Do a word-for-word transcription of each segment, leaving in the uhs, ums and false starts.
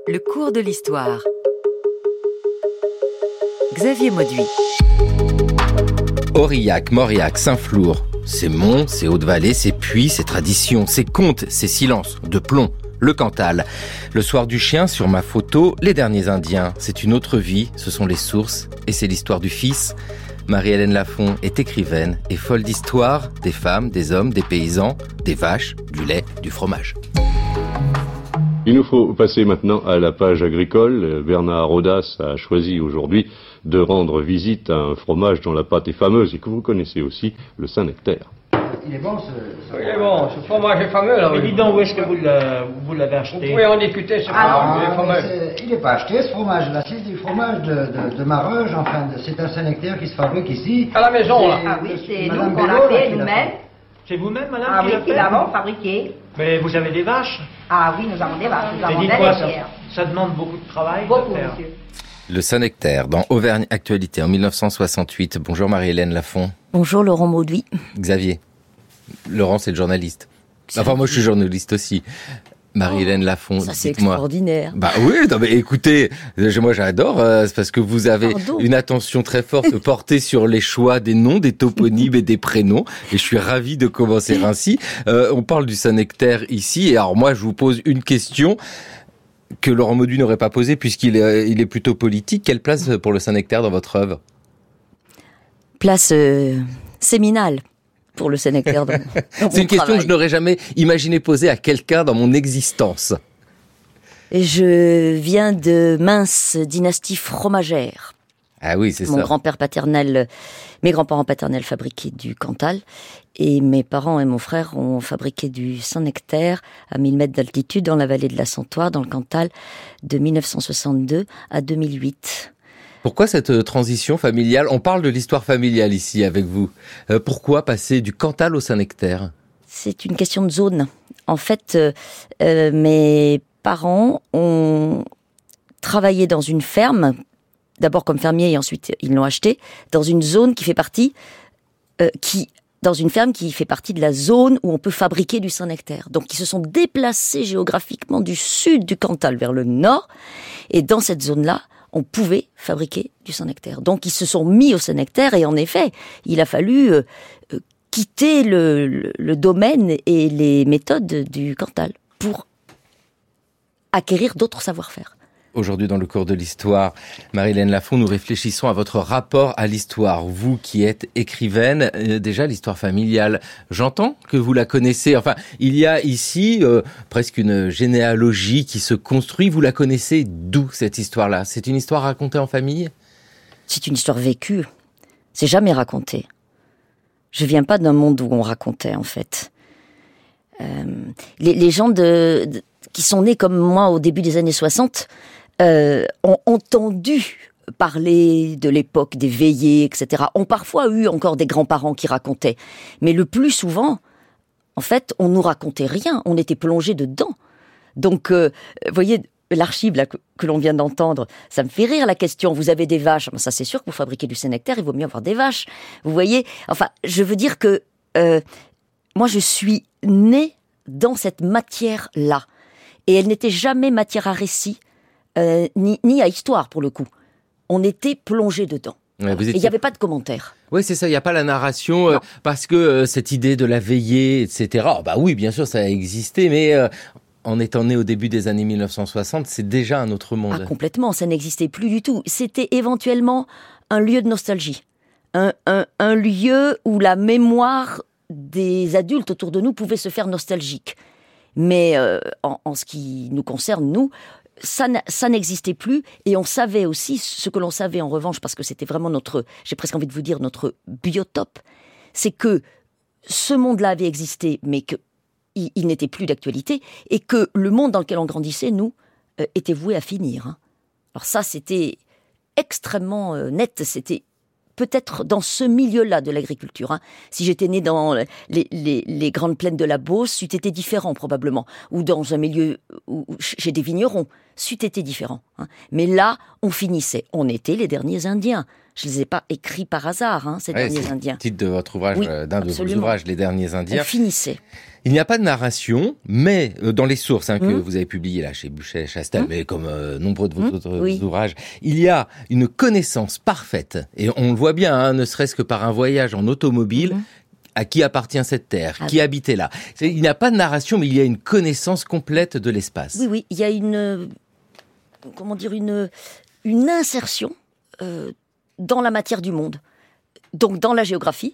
Le cours de l'histoire. Xavier Mauduit. Aurillac, Mauriac, Saint-Flour, c'est monts, c'est hautes-vallées, c'est puits, c'est traditions, c'est contes, c'est silences, de plomb. Le Cantal. Le soir du chien, sur ma photo, les derniers Indiens. C'est une autre vie, ce sont les sources, et c'est l'histoire du fils. Marie-Hélène Lafont est écrivaine et folle d'histoire, des femmes, des hommes, des paysans, des vaches, du lait, du fromage. Il nous faut passer maintenant à la page agricole. Bernard Rodas a choisi aujourd'hui de rendre visite à un fromage dont la pâte est fameuse et que vous connaissez aussi, le Saint-Nectaire. Il est bon ce... ce Il est bon, ce fromage est fameux là. Mais dis donc, où est-ce que vous l'avez, vous l'avez acheté? Vous pouvez en discuter, ce Ah, fromage. non, mais il n'est pas acheté ce fromage-là, c'est du fromage de, de, de Mareuge, enfin, de- c'est un Saint-Nectaire qui se fabrique ici. À la maison, là. Ah oui, c'est Madame nous qu'on Bello, l'a là, fait qui l'a nous-mêmes. C'est vous-même, madame, Ah qui oui, l'a qui fait? l'avons fabriqué. Mais vous avez des vaches? Ah oui, nous avons des vaches, nous Mais avons des dites-moi, ça, laitières. ça demande beaucoup de travail de Beaucoup, faire. monsieur. Le Saint-Nectaire, dans Auvergne Actualité, en dix-neuf cent soixante-huit. Bonjour Marie-Hélène Lafont. Bonjour Laurent Mauduit. Xavier. Laurent, c'est le journaliste. Enfin, moi, je suis journaliste aussi. Marie-Hélène Lafont, Ça c'est dites-moi. extraordinaire. Bah oui, non mais écoutez, je- moi j'adore, euh, c'est parce que vous avez Pardon. une attention très forte portée sur les choix des noms, des toponymes et des prénoms, et je suis ravi de commencer ainsi. Euh, on parle du Saint-Nectaire ici, et alors moi je vous pose une question que Laurent Mauduit n'aurait pas posée puisqu'il est, il est plutôt politique. Quelle place pour le Saint-Nectaire dans votre œuvre? Place euh, séminale pour le Saint-Nectaire. dans- dans C'est mon une question travail. que je n'aurais jamais imaginé poser à quelqu'un dans mon existence. Et je viens de mince dynastie fromagère. Ah oui, c'est Mon ça. grand-père paternel, mes grands-parents paternels fabriquaient du Cantal, et mes parents et mon frère ont fabriqué du Saint-Nectaire à mille mètres d'altitude dans la vallée de la Santoire, dans le Cantal, de mille neuf cent soixante-deux à deux mille huit. Pourquoi cette euh, transition familiale? On parle de l'histoire familiale ici avec vous. Euh, pourquoi passer du Cantal au Saint-Nectaire? C'est une question de zone. En fait, euh, euh, mes parents ont travaillé dans une ferme, d'abord comme fermier et ensuite ils l'ont acheté, dans une zone qui fait partie, euh, qui, dans une ferme qui fait partie de la zone où on peut fabriquer du Saint-Nectaire. Donc ils se sont déplacés géographiquement du sud du Cantal vers le nord, et dans cette zone-là, on pouvait fabriquer du Saint-Nectaire. Donc ils se sont mis au Saint-Nectaire, et en effet, il a fallu euh, euh, quitter le, le, le domaine et les méthodes du Cantal pour acquérir d'autres savoir-faire. Aujourd'hui, dans le cours de l'histoire, Marie-Hélène Lafont, nous réfléchissons à votre rapport à l'histoire. Vous qui êtes écrivaine, euh, déjà l'histoire familiale, j'entends que vous la connaissez. Enfin, il y a ici euh, presque une généalogie qui se construit. Vous la connaissez d'où cette histoire-là? C'est une histoire racontée en famille? C'est une histoire vécue. C'est jamais raconté. Je viens pas d'un monde où on racontait, en fait. Euh, les, les gens de, de- qui sont nés comme moi au début des années soixante euh, ont entendu parler de l'époque des veillées, et cetera. Ont parfois eu encore des grands-parents qui racontaient. Mais le plus souvent, en fait, on nous racontait rien. On était plongés dedans. Donc, euh, vous voyez, l'archive là, que, que l'on vient d'entendre, ça me fait rire la question. Vous avez des vaches? Ça, c'est sûr que pour fabriquer du Saint-Nectaire, il vaut mieux avoir des vaches. Vous voyez? Enfin, je veux dire que euh, moi, je suis née dans cette matière-là. Et elle n'était jamais matière à récit, euh, ni, ni à histoire, pour le coup. On était plongés dedans. Ouais, vous Et il étiez- n'y avait pas de commentaires. Oui, c'est ça, il n'y a pas la narration, euh, Non. parce que euh, cette idée de la veillée, et cetera, oh, bah oui, bien sûr, ça a existé, mais euh, en étant né au début des années mille neuf cent soixante, c'est déjà un autre monde. Ah, complètement, ça n'existait plus du tout. C'était éventuellement un lieu de nostalgie. Un, un, un lieu où la mémoire des adultes autour de nous pouvait se faire nostalgique. Mais euh, en, en ce qui nous concerne, nous, ça, n'a- ça n'existait plus. Et on savait aussi, ce que l'on savait en revanche, parce que c'était vraiment notre, j'ai presque envie de vous dire, notre biotope, c'est que ce monde-là avait existé, mais qu'il il n'était plus d'actualité, et que le monde dans lequel on grandissait, nous, euh, était voué à finir. hein. Alors ça, c'était extrêmement euh, net, c'était peut-être dans ce milieu-là de l'agriculture. hein. Si j'étais née dans les, les, les grandes plaines de la Beauce, c'eût été différent probablement. Ou dans un milieu où, où chez des vignerons, c'eût été différent. hein. Mais là, on finissait. On était les derniers Indiens. Je ne les ai pas écrits par hasard, hein, ces Ouais, derniers c'est Indiens. le titre de votre ouvrage, Oui, euh, d'un de vos absolument. ouvrages, Les Derniers Indiens. On finissait. Il n'y a pas de narration, mais euh, dans les sources hein, que Mmh. vous avez publiées là chez Buchet et Chastel, Mmh. mais comme euh, nombreux de vos Mmh. autres Oui. ouvrages, il y a une connaissance parfaite, et on le voit bien, hein, ne serait-ce que par un voyage en automobile, Mmh. à qui appartient cette terre, Ah qui oui. habitait là. C'est- Il n'y a pas de narration, mais il y a une connaissance complète de l'espace. Oui, oui, il y a une, euh, comment dire, une, une insertion euh, dans la matière du monde. Donc dans la géographie.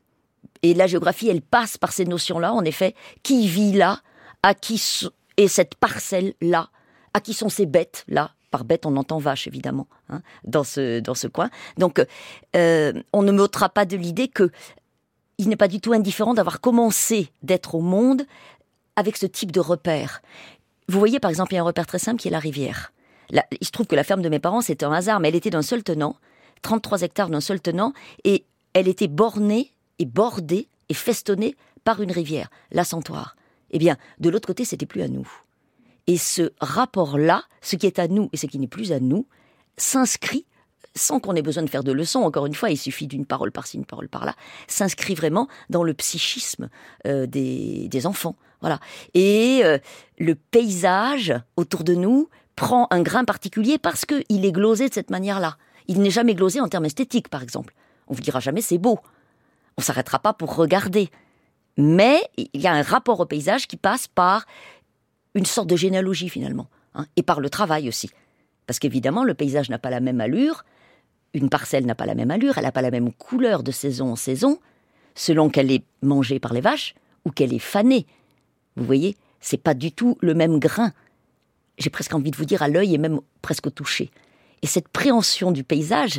Et la géographie, elle passe par ces notions-là, en effet. Qui vit là, à qui so- est cette parcelle-là, à qui sont ces bêtes-là. Par bête, on entend vache, évidemment, hein, dans ce, dans ce coin. Donc, euh, on ne m'ôtera pas de l'idée que il n'est pas du tout indifférent d'avoir commencé d'être au monde avec ce type de repère. Vous voyez, par exemple, il y a un repère très simple qui est la rivière. Là, il se trouve que la ferme de mes parents, c'était un hasard, mais elle était d'un seul tenant, trente-trois hectares d'un seul tenant, et elle était bornée et bordée et festonnée par une rivière, la Santoire. Eh bien, de l'autre côté, c'était plus à nous. Et ce rapport-là, ce qui est à nous et ce qui n'est plus à nous, s'inscrit, sans qu'on ait besoin de faire de leçons, encore une fois, il suffit d'une parole par-ci, une parole par-là, s'inscrit vraiment dans le psychisme euh, des, des enfants. Voilà. Et euh, le paysage autour de nous prend un grain particulier parce qu'il est glosé de cette manière-là. Il n'est jamais glosé en termes esthétiques, par exemple. On vous dira jamais c'est beau. On s'arrêtera pas pour regarder. Mais il y a un rapport au paysage qui passe par une sorte de généalogie, finalement, hein, et par le travail aussi. Parce qu'évidemment, le paysage n'a pas la même allure, une parcelle n'a pas la même allure, elle n'a pas la même couleur de saison en saison, selon qu'elle est mangée par les vaches ou qu'elle est fanée. Vous voyez, c'est pas du tout le même grain. J'ai presque envie de vous dire à l'œil et même presque au toucher. Et cette préhension du paysage,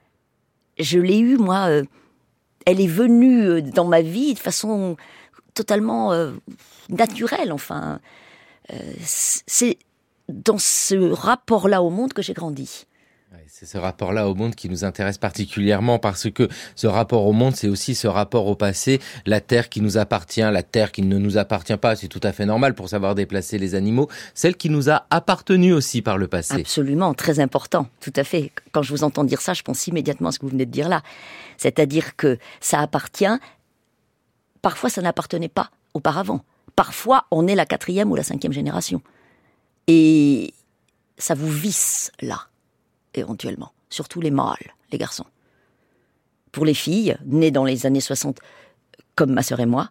je l'ai eue, moi, euh, elle est venue euh, dans ma vie de façon totalement euh, naturelle, enfin. Euh, c'est dans ce rapport-là au monde que j'ai grandi. C'est ce rapport-là au monde qui nous intéresse particulièrement parce que ce rapport au monde, c'est aussi ce rapport au passé, la terre qui nous appartient, la terre qui ne nous appartient pas, c'est tout à fait normal pour savoir déplacer les animaux, celle qui nous a appartenu aussi par le passé. Absolument, très important, tout à fait. Quand je vous entends dire ça, je pense immédiatement à ce que vous venez de dire là. C'est-à-dire que ça appartient, parfois ça n'appartenait pas auparavant. Parfois, on est la quatrième ou la cinquième génération. Et ça vous visse là. Éventuellement, surtout les mâles, les garçons. Pour les filles, nées dans les années soixante, comme ma sœur et moi,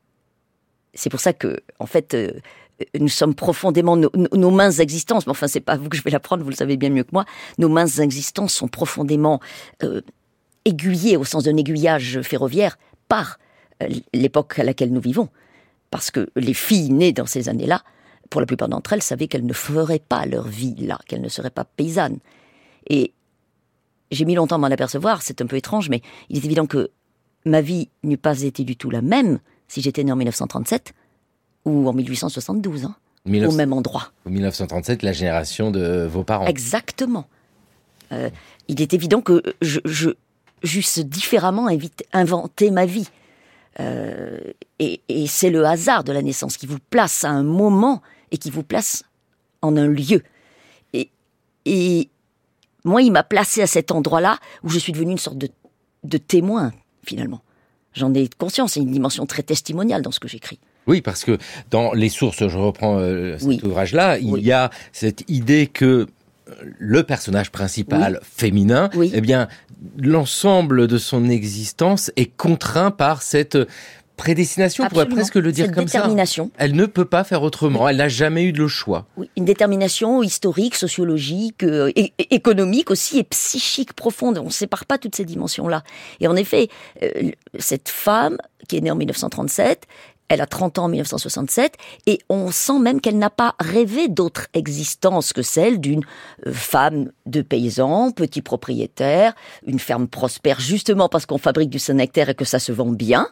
c'est pour ça que, en fait, euh, nous sommes profondément, nos, nos minces existences, mais enfin, c'est pas vous que je vais l'apprendre, vous le savez bien mieux que moi, nos minces existences sont profondément euh, aiguillées, au sens d'un aiguillage ferroviaire, par euh, l'époque à laquelle nous vivons. Parce que les filles nées dans ces années-là, pour la plupart d'entre elles, savaient qu'elles ne feraient pas leur vie là, qu'elles ne seraient pas paysannes. Et j'ai mis longtemps à m'en apercevoir, c'est un peu étrange, mais il est évident que ma vie n'eût pas été du tout la même si j'étais née en dix-neuf cent trente-sept ou en mille huit cent soixante-douze, hein, mille neuf cents au même endroit. dix-neuf cent trente-sept, la génération de vos parents. Exactement. Euh, il est évident que je, je j'eusse différemment invité, inventé ma vie. Euh, et, et c'est le hasard de la naissance qui vous place à un moment et qui vous place en un lieu. Et, et moi, il m'a placé à cet endroit-là où je suis devenu une sorte de, de témoin, finalement. J'en ai conscience, c'est une dimension très testimoniale dans ce que j'écris. Oui, parce que dans les sources, je reprends euh, cet oui. ouvrage-là, il oui. y a cette idée que le personnage principal oui. féminin, oui. eh bien, l'ensemble de son existence est contraint par cette prédestination, on pourrait presque le dire cette comme détermination. ça. Elle ne peut pas faire autrement, oui. elle n'a jamais eu de le choix. Oui, une détermination historique, sociologique, euh, é- économique aussi, et psychique profonde. On ne sépare pas toutes ces dimensions-là. Et en effet, euh, cette femme, qui est née en dix-neuf cent trente-sept, elle a trente ans en dix-neuf cent soixante-sept, et on sent même qu'elle n'a pas rêvé d'autre existence que celle d'une femme de paysan, petit propriétaire, une ferme prospère, justement parce qu'on fabrique du Saint-Nectaire et que ça se vend bien,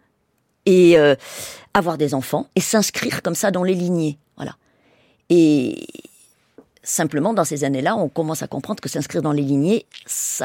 et euh, avoir des enfants, et s'inscrire comme ça dans les lignées. Voilà. Et simplement, dans ces années-là, on commence à comprendre que s'inscrire dans les lignées, ça va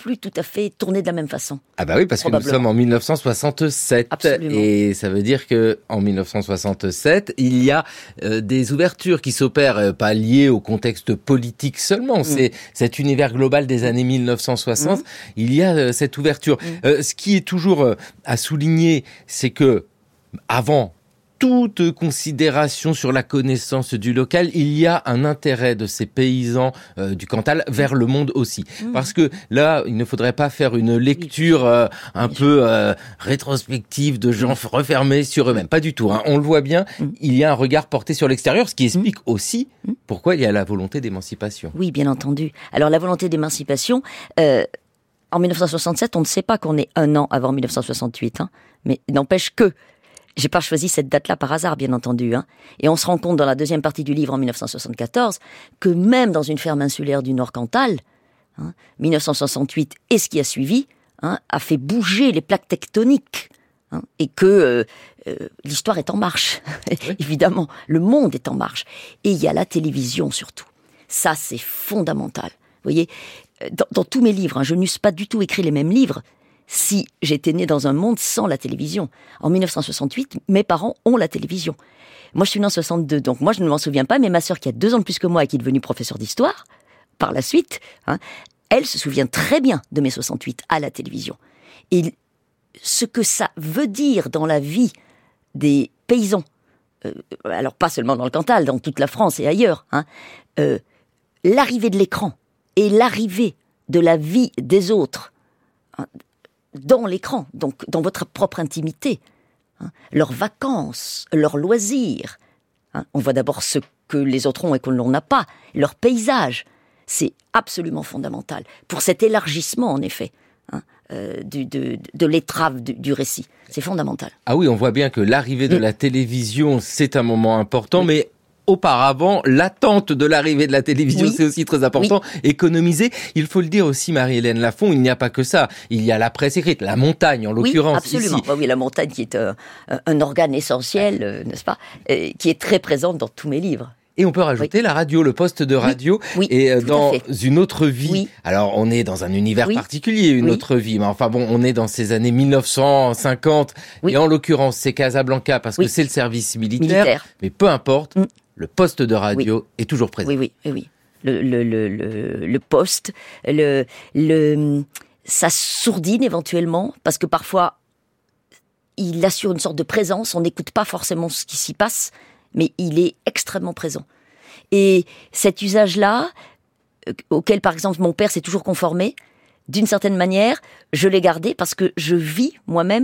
plus tout à fait tourné de la même façon. Ah bah oui, parce que nous sommes en dix-neuf cent soixante-sept. Absolument. Et ça veut dire que en dix-neuf cent soixante-sept, il y a euh, des ouvertures qui s'opèrent, euh, pas liées au contexte politique seulement. Mm. C'est cet univers global des années mille neuf cent soixante. Mm. Il y a euh, cette ouverture. Mm. Euh, ce qui est toujours euh, à souligner, c'est que avant toute considération sur la connaissance du local, il y a un intérêt de ces paysans euh, du Cantal vers le monde aussi. Mmh. Parce que là, il ne faudrait pas faire une lecture euh, un oui. peu euh, rétrospective de gens mmh. refermés sur eux-mêmes. Pas du tout. Hein. On le voit bien, mmh. il y a un regard porté sur l'extérieur, ce qui explique mmh. aussi pourquoi il y a la volonté d'émancipation. Oui, bien entendu. Alors la volonté d'émancipation, euh, en dix-neuf cent soixante-sept, on ne sait pas qu'on est un an avant dix-neuf cent soixante-huit, hein, mais n'empêche que j'ai pas choisi cette date-là par hasard, bien entendu. Hein. Et on se rend compte dans la deuxième partie du livre, en dix-neuf cent soixante-quatorze, que même dans une ferme insulaire du Nord-Cantal, hein, dix-neuf cent soixante-huit et ce qui a suivi, hein, a fait bouger les plaques tectoniques. Hein, et que euh, euh, l'histoire est en marche. Oui. Évidemment, le monde est en marche. Et il y a la télévision surtout. Ça, c'est fondamental. Vous voyez, dans, dans tous mes livres, hein, je n'eusse pas du tout écrit les mêmes livres si j'étais née dans un monde sans la télévision. En dix-neuf cent soixante-huit, mes parents ont la télévision. Moi, je suis née en soixante-deux, donc moi, je ne m'en souviens pas, mais ma sœur, qui a deux ans de plus que moi et qui est devenue professeure d'histoire, par la suite, hein, elle se souvient très bien de mai soixante-huit à la télévision. Et ce que ça veut dire dans la vie des paysans, euh, alors pas seulement dans le Cantal, dans toute la France et ailleurs, hein, euh, l'arrivée de l'écran et l'arrivée de la vie des autres, hein, dans l'écran, donc dans votre propre intimité, hein, leurs vacances, leurs loisirs. Hein, on voit d'abord ce que les autres ont et que l'on n'a pas, leur paysage. C'est absolument fondamental pour cet élargissement, en effet, hein, euh, du, de, de l'étrave du, du récit. C'est fondamental. Ah oui, on voit bien que l'arrivée de mmh. la télévision, c'est un moment important, mmh. mais auparavant, l'attente de l'arrivée de la télévision, oui. c'est aussi très important. Oui. Économiser, il faut le dire aussi, Marie-Hélène Lafont, il n'y a pas que ça. Il y a la presse écrite, la montagne en l'occurrence. Oui, absolument. Ici. Oui, la montagne qui est euh, un organe essentiel, euh, n'est-ce pas, euh, qui est très présente dans tous mes livres. Et on peut rajouter oui. la radio, le poste de radio, oui, oui, et euh, dans une autre vie. Oui. Alors, on est dans un univers oui. particulier, une oui. autre vie. Mais enfin bon, on est dans ces années mille neuf cent cinquante. Oui. Et en l'occurrence, c'est Casablanca parce oui. que c'est le service militaire. militaire. Mais peu importe, mm. le poste de radio oui. est toujours présent. Oui, oui, oui. oui. Le, le, le, le, le poste, le, le, ça sourdine éventuellement parce que parfois, il assure une sorte de présence. On n'écoute pas forcément ce qui s'y passe, mais il est extrêmement présent. Et cet usage-là, euh, auquel par exemple mon père s'est toujours conformé, d'une certaine manière, je l'ai gardé parce que je vis moi-même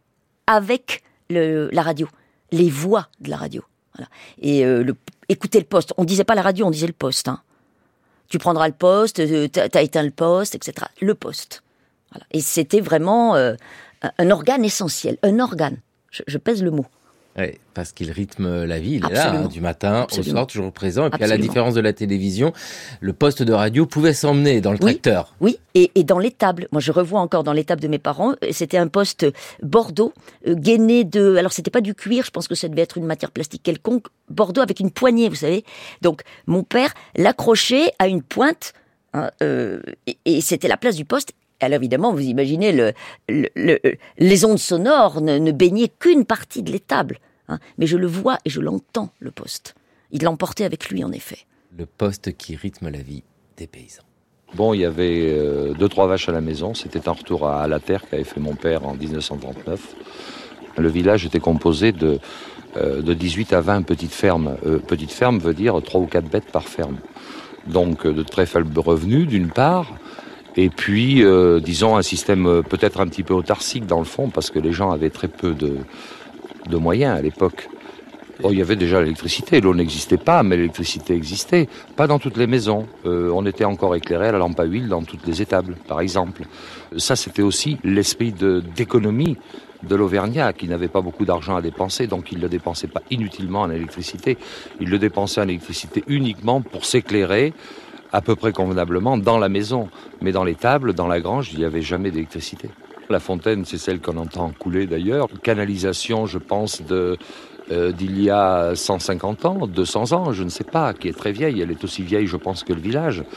avec le, la radio, les voix de la radio. Voilà. Et euh, le, écouter le poste, on disait pas la radio, on disait le poste. Hein. Tu prendras le poste, euh, t'as, t'as éteint le poste, et cetera. Le poste. Voilà. Et c'était vraiment euh, un organe essentiel, un organe. Je, je pèse le mot. Oui, parce qu'il rythme la vie, il Absolument. est là, hein, du matin Absolument. au soir, toujours présent. Et puis Absolument. à la différence de la télévision, le poste de radio pouvait s'emmener dans le oui. tracteur. Oui, et, et dans l'étable. Moi, je revois encore dans l'étable de mes parents, c'était un poste Bordeaux, euh, gainé de... Alors, c'était pas du cuir, je pense que ça devait être une matière plastique quelconque. Bordeaux avec une poignée, vous savez. Donc, mon père l'accrochait à une pointe, hein, euh, et, et c'était la place du poste. Alors évidemment, vous imaginez, le, le, le, les ondes sonores ne, ne baignaient qu'une partie de l'étable. Hein. Mais je le vois et je l'entends, le poste. Il l'emportait avec lui, en effet. Le poste qui rythme la vie des paysans. Bon, il y avait euh, deux, trois vaches à la maison. C'était un retour à, à la terre qu'avait fait mon père en dix-neuf cent trente-neuf. Le village était composé de, euh, de dix-huit à vingt petites fermes. Euh, petites fermes veut dire trois ou quatre bêtes par ferme. Donc, euh, de très faibles revenus, d'une part. Et puis, euh, disons, un système euh, peut-être un petit peu autarcique dans le fond, parce que les gens avaient très peu de, de moyens à l'époque. Oh, il y avait déjà l'électricité, l'eau n'existait pas, mais l'électricité existait. Pas dans toutes les maisons. Euh, on était encore éclairé à la lampe à huile dans toutes les étables, par exemple. Ça, c'était aussi l'esprit de, d'économie de l'Auvergnat, qui n'avait pas beaucoup d'argent à dépenser, donc il ne le dépensait pas inutilement en électricité. Il le dépensait en électricité uniquement pour s'éclairer, à peu près convenablement dans la maison. Mais dans les tables, dans la grange, il n'y avait jamais d'électricité. La fontaine, c'est celle qu'on entend couler d'ailleurs. Canalisation, je pense, de, euh, d'il y a cent cinquante ans, deux cents ans, je ne sais pas, qui est très vieille. Elle est aussi vieille, je pense, que le village.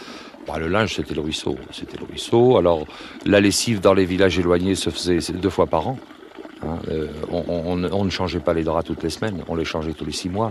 Bah, le linge, c'était le ruisseau. C'était le ruisseau. Alors, la lessive dans les villages éloignés se faisait deux fois par an. Hein, euh, on, on, on ne changeait pas les draps toutes les semaines. On les changeait tous les six mois.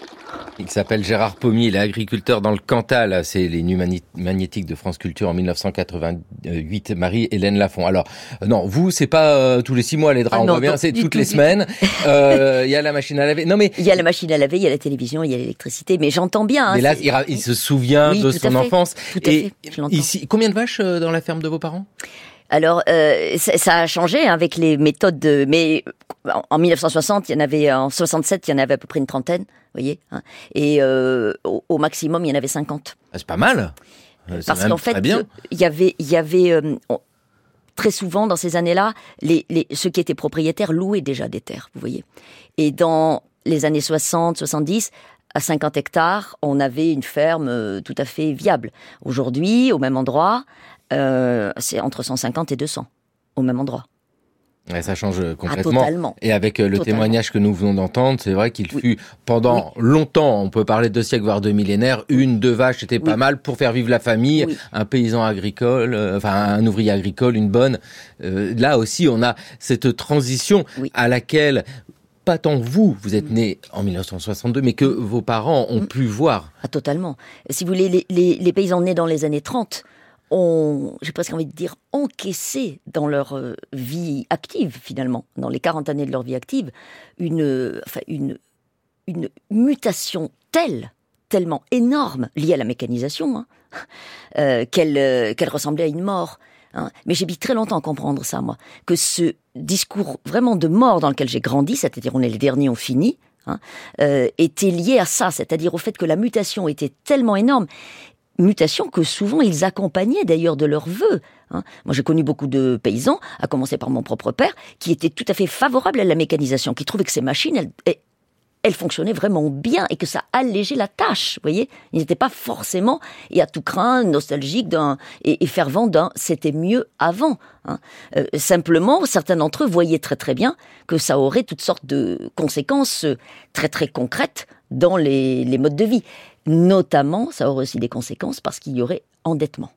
Il s'appelle Gérard Pommier, il est agriculteur dans le Cantal. C'est les Nuits magnétiques de France Culture en dix-neuf cent quatre-vingt-huit. Marie-Hélène Lafont. Alors, euh, non, vous, c'est pas euh, tous les six mois les draps, ah, on non, voit bien, c'est toutes tout, les semaines. Il euh, y a la machine à laver. Non, mais... Il y a la machine à laver, il y a la télévision, il y a l'électricité. Mais j'entends bien. Hein, mais là, il, il se souvient oui, de son enfance. Tout à Et fait, je ici, combien de vaches dans la ferme de vos parents ? Alors, euh, ça, ça a changé hein, avec les méthodes de... Mais en mille neuf cent soixante, il y en avait... En soixante-sept, il y en avait à peu près une trentaine, vous voyez. Hein, et euh, au, au maximum, il y en avait cinquante. Ah, c'est pas mal. C'est Parce qu'en fait, il y avait... Il y avait euh, on, très souvent, dans ces années-là, les, les, ceux qui étaient propriétaires louaient déjà des terres, vous voyez. Et dans les années soixante, soixante-dix... à cinquante hectares, on avait une ferme euh, tout à fait viable. Aujourd'hui, au même endroit... Euh, c'est entre cent cinquante et deux cents, au même endroit. Ouais, ça change complètement. Ah, totalement. Et avec le totalement. témoignage que nous venons d'entendre, c'est vrai qu'il oui. fut pendant oui. longtemps, on peut parler de siècles, voire de millénaires, une, deux vaches, c'était oui. pas mal pour faire vivre la famille, oui. un paysan agricole, euh, enfin un ouvrier agricole, une bonne. Euh, là aussi, on a cette transition oui. à laquelle... Pas tant vous, vous êtes né en mille neuf cent soixante-deux, mais que vos parents ont mmh. pu voir. Ah, totalement. Si vous voulez, les, les, les paysans nés dans les années trente ont, j'ai presque envie de dire, encaissé dans leur euh, vie active, finalement, dans les quarante années de leur vie active, une, euh, enfin, une, une mutation telle, tellement énorme, liée à la mécanisation, hein, euh, qu'elle, euh, qu'elle ressemblait à une mort. Hein. Mais j'ai mis très longtemps à comprendre ça, moi, que ce discours vraiment de mort dans lequel j'ai grandi, c'est-à-dire on est les derniers, on finit, hein, euh, était lié à ça, c'est-à-dire au fait que la mutation était tellement énorme, mutation que souvent ils accompagnaient d'ailleurs de leurs vœux. Hein. Moi j'ai connu beaucoup de paysans, à commencer par mon propre père, qui étaient tout à fait favorables à la mécanisation, qui trouvaient que ces machines, elles, elles, elle fonctionnait vraiment bien et que ça allégeait la tâche, vous voyez. Ils n'étaient pas forcément, et à tout craint, nostalgiques d'un, et, et fervents d'un « c'était mieux avant hein. ». Euh, simplement, certains d'entre eux voyaient très très bien que ça aurait toutes sortes de conséquences très très concrètes dans les, les modes de vie. Notamment, ça aurait aussi des conséquences parce qu'il y aurait endettement.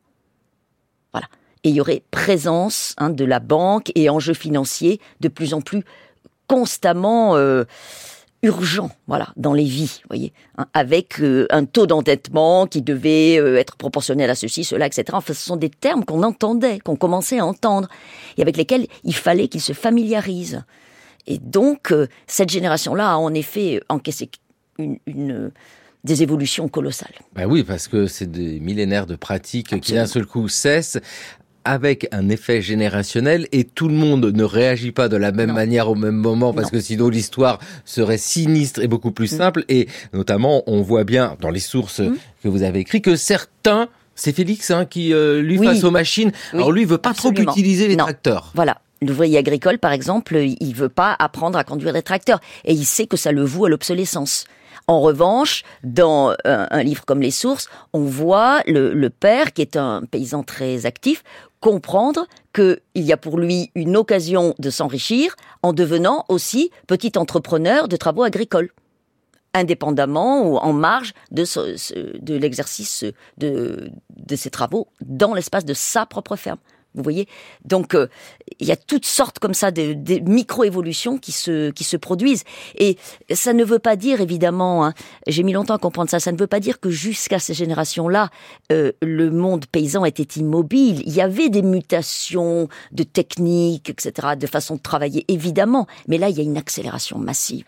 Voilà. Et il y aurait présence hein, de la banque et enjeux financiers de plus en plus constamment... Euh, urgent, voilà, dans les vies, vous voyez, hein, avec euh, un taux d'endettement qui devait euh, être proportionnel à ceci, cela, et cetera. Enfin, ce sont des termes qu'on entendait, qu'on commençait à entendre, et avec lesquels il fallait qu'ils se familiarisent. Et donc, euh, cette génération-là a en effet encaissé une, une, des évolutions colossales. Ben oui, parce que c'est des millénaires de pratiques Absolument. Qui d'un seul coup cessent, avec un effet générationnel, et tout le monde ne réagit pas de la même non. manière au même moment, parce non. que sinon l'histoire serait sinistre et beaucoup plus mmh. simple. Et notamment, on voit bien dans les sources mmh. que vous avez écrites que certains, c'est Félix hein, qui euh, lui oui. face aux machines, oui. alors lui il veut pas Absolument. trop utiliser les non. tracteurs. Voilà. L'ouvrier agricole, par exemple, il veut pas apprendre à conduire des tracteurs, et il sait que ça le voue à l'obsolescence. En revanche, dans un, un livre comme Les Sources, on voit le, le père, qui est un paysan très actif, comprendre qu'il y a pour lui une occasion de s'enrichir en devenant aussi petit entrepreneur de travaux agricoles, indépendamment ou en marge de, ce, ce, de l'exercice de, de ses travaux dans l'espace de sa propre ferme. Vous voyez ? Donc, euh, il y a toutes sortes comme ça de, de micro-évolutions qui se, qui se produisent. Et ça ne veut pas dire, évidemment, hein, j'ai mis longtemps à comprendre ça, ça ne veut pas dire que jusqu'à ces générations-là, euh, le monde paysan était immobile. Il y avait des mutations de techniques, et cetera, de façon de travailler, évidemment. Mais là, il y a une accélération massive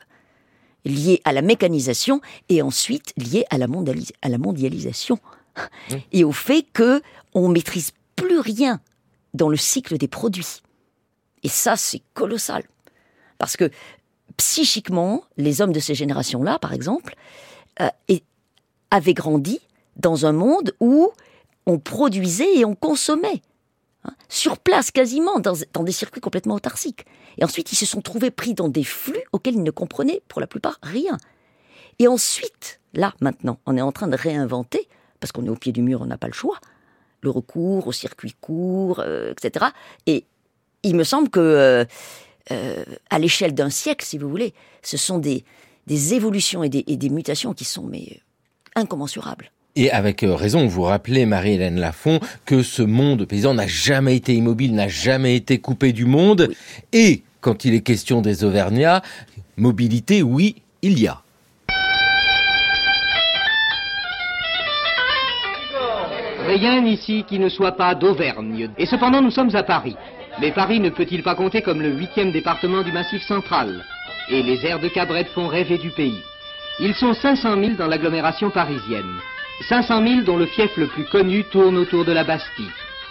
liée à la mécanisation et ensuite liée à la, mondialis- à la mondialisation. Mmh. Et au fait qu'on maîtrise plus rien dans le cycle des produits. Et ça, c'est colossal. Parce que, psychiquement, les hommes de ces générations-là, par exemple, euh, et, avaient grandi dans un monde où on produisait et on consommait. Hein, sur place, quasiment, dans, dans des circuits complètement autarciques. Et ensuite, ils se sont trouvés pris dans des flux auxquels ils ne comprenaient, pour la plupart, rien. Et ensuite, là, maintenant, on est en train de réinventer, parce qu'on est au pied du mur, on n'a pas le choix, le recours aux circuits courts, euh, et cetera. Et il me semble que, euh, euh, à l'échelle d'un siècle, si vous voulez, ce sont des, des évolutions et des, et des mutations qui sont mais, incommensurables. Et avec raison, vous rappelez, Marie-Hélène Lafont, que ce monde paysan n'a jamais été immobile, n'a jamais été coupé du monde. Oui. Et quand il est question des Auvergnats, mobilité, oui, il y a. Rien ici qui ne soit pas d'Auvergne. Et cependant, nous sommes à Paris. Mais Paris ne peut-il pas compter comme le huitième département du Massif central? Et les airs de cabrette font rêver du pays. Ils sont cinq cent mille dans l'agglomération parisienne. cinq cent mille dont le fief le plus connu tourne autour de la Bastille.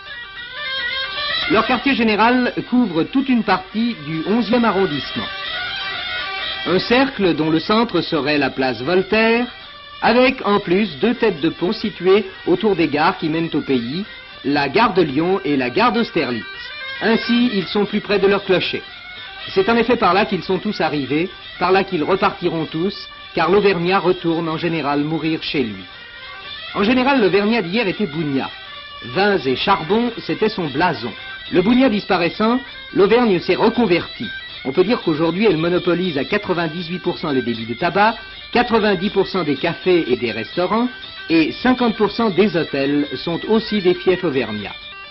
Leur quartier général couvre toute une partie du onzième arrondissement. Un cercle dont le centre serait la place Voltaire, avec en plus deux têtes de pont situées autour des gares qui mènent au pays, la gare de Lyon et la gare d'Austerlitz. Ainsi, ils sont plus près de leur clocher. C'est en effet par là qu'ils sont tous arrivés, par là qu'ils repartiront tous, car l'Auvergnat retourne en général mourir chez lui. En général, l'Auvergnat d'hier était Bougnat. Vins et charbon, c'était son blason. Le Bougnat disparaissant, l'Auvergne s'est reconvertie. On peut dire qu'aujourd'hui, elle monopolise à quatre-vingt-dix-huit pour cent les débits de tabac, quatre-vingt-dix pour cent des cafés et des restaurants, et cinquante pour cent des hôtels sont aussi des fiefs auvergnats.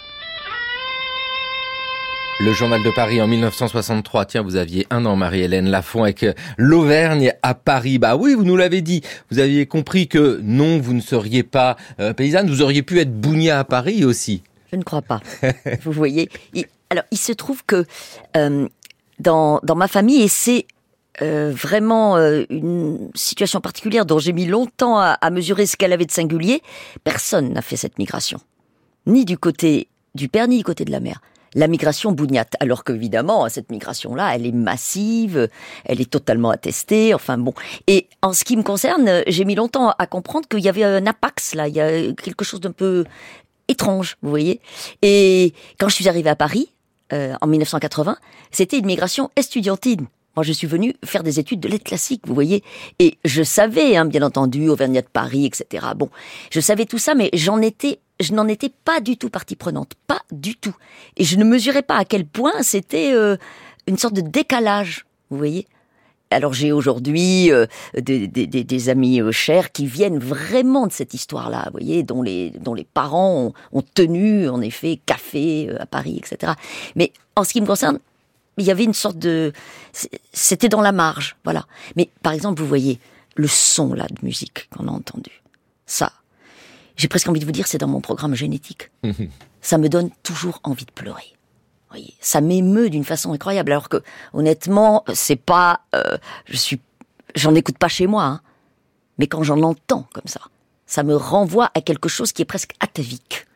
Le Journal de Paris en mille neuf cent soixante-trois. Tiens, vous aviez un an, Marie-Hélène Lafont, avec l'Auvergne à Paris. Bah oui, vous nous l'avez dit. Vous aviez compris que non, vous ne seriez pas euh, paysanne. Vous auriez pu être Bougnat à Paris aussi. Je ne crois pas. Vous voyez. Il, alors, il se trouve que euh, dans, dans ma famille, et c'est euh, vraiment euh, une situation particulière dont j'ai mis longtemps à, à mesurer ce qu'elle avait de singulier, personne n'a fait cette migration. Ni du côté du père, ni du côté de la mère. La migration bougnate, alors qu'évidemment, cette migration-là, elle est massive, elle est totalement attestée, enfin bon. Et en ce qui me concerne, j'ai mis longtemps à comprendre qu'il y avait un apax, là, il y a quelque chose d'un peu étrange, vous voyez. Et quand je suis arrivée à Paris, euh, en mille neuf cent quatre-vingts, c'était une migration estudiantine. Moi, je suis venue faire des études de lettres classiques, vous voyez. Et je savais, hein, bien entendu, Auvergnat de Paris, et cetera. Bon, je savais tout ça, mais j'en étais... je n'en étais pas du tout partie prenante, pas du tout. Et je ne mesurais pas à quel point c'était euh, une sorte de décalage, vous voyez. Alors j'ai aujourd'hui euh, des, des, des amis euh, chers qui viennent vraiment de cette histoire-là, vous voyez, dont les, dont les parents ont, ont tenu, en effet, café euh, à Paris, et cetera. Mais en ce qui me concerne, il y avait une sorte de... c'était dans la marge, voilà. Mais par exemple, vous voyez, le son là de musique qu'on a entendu, ça... j'ai presque envie de vous dire, c'est dans mon programme génétique. Ça me donne toujours envie de pleurer. Vous voyez, ça m'émeut d'une façon incroyable. Alors que, honnêtement, c'est pas, euh, je suis, j'en écoute pas chez moi, hein. Mais quand j'en entends comme ça, ça me renvoie à quelque chose qui est presque atavique.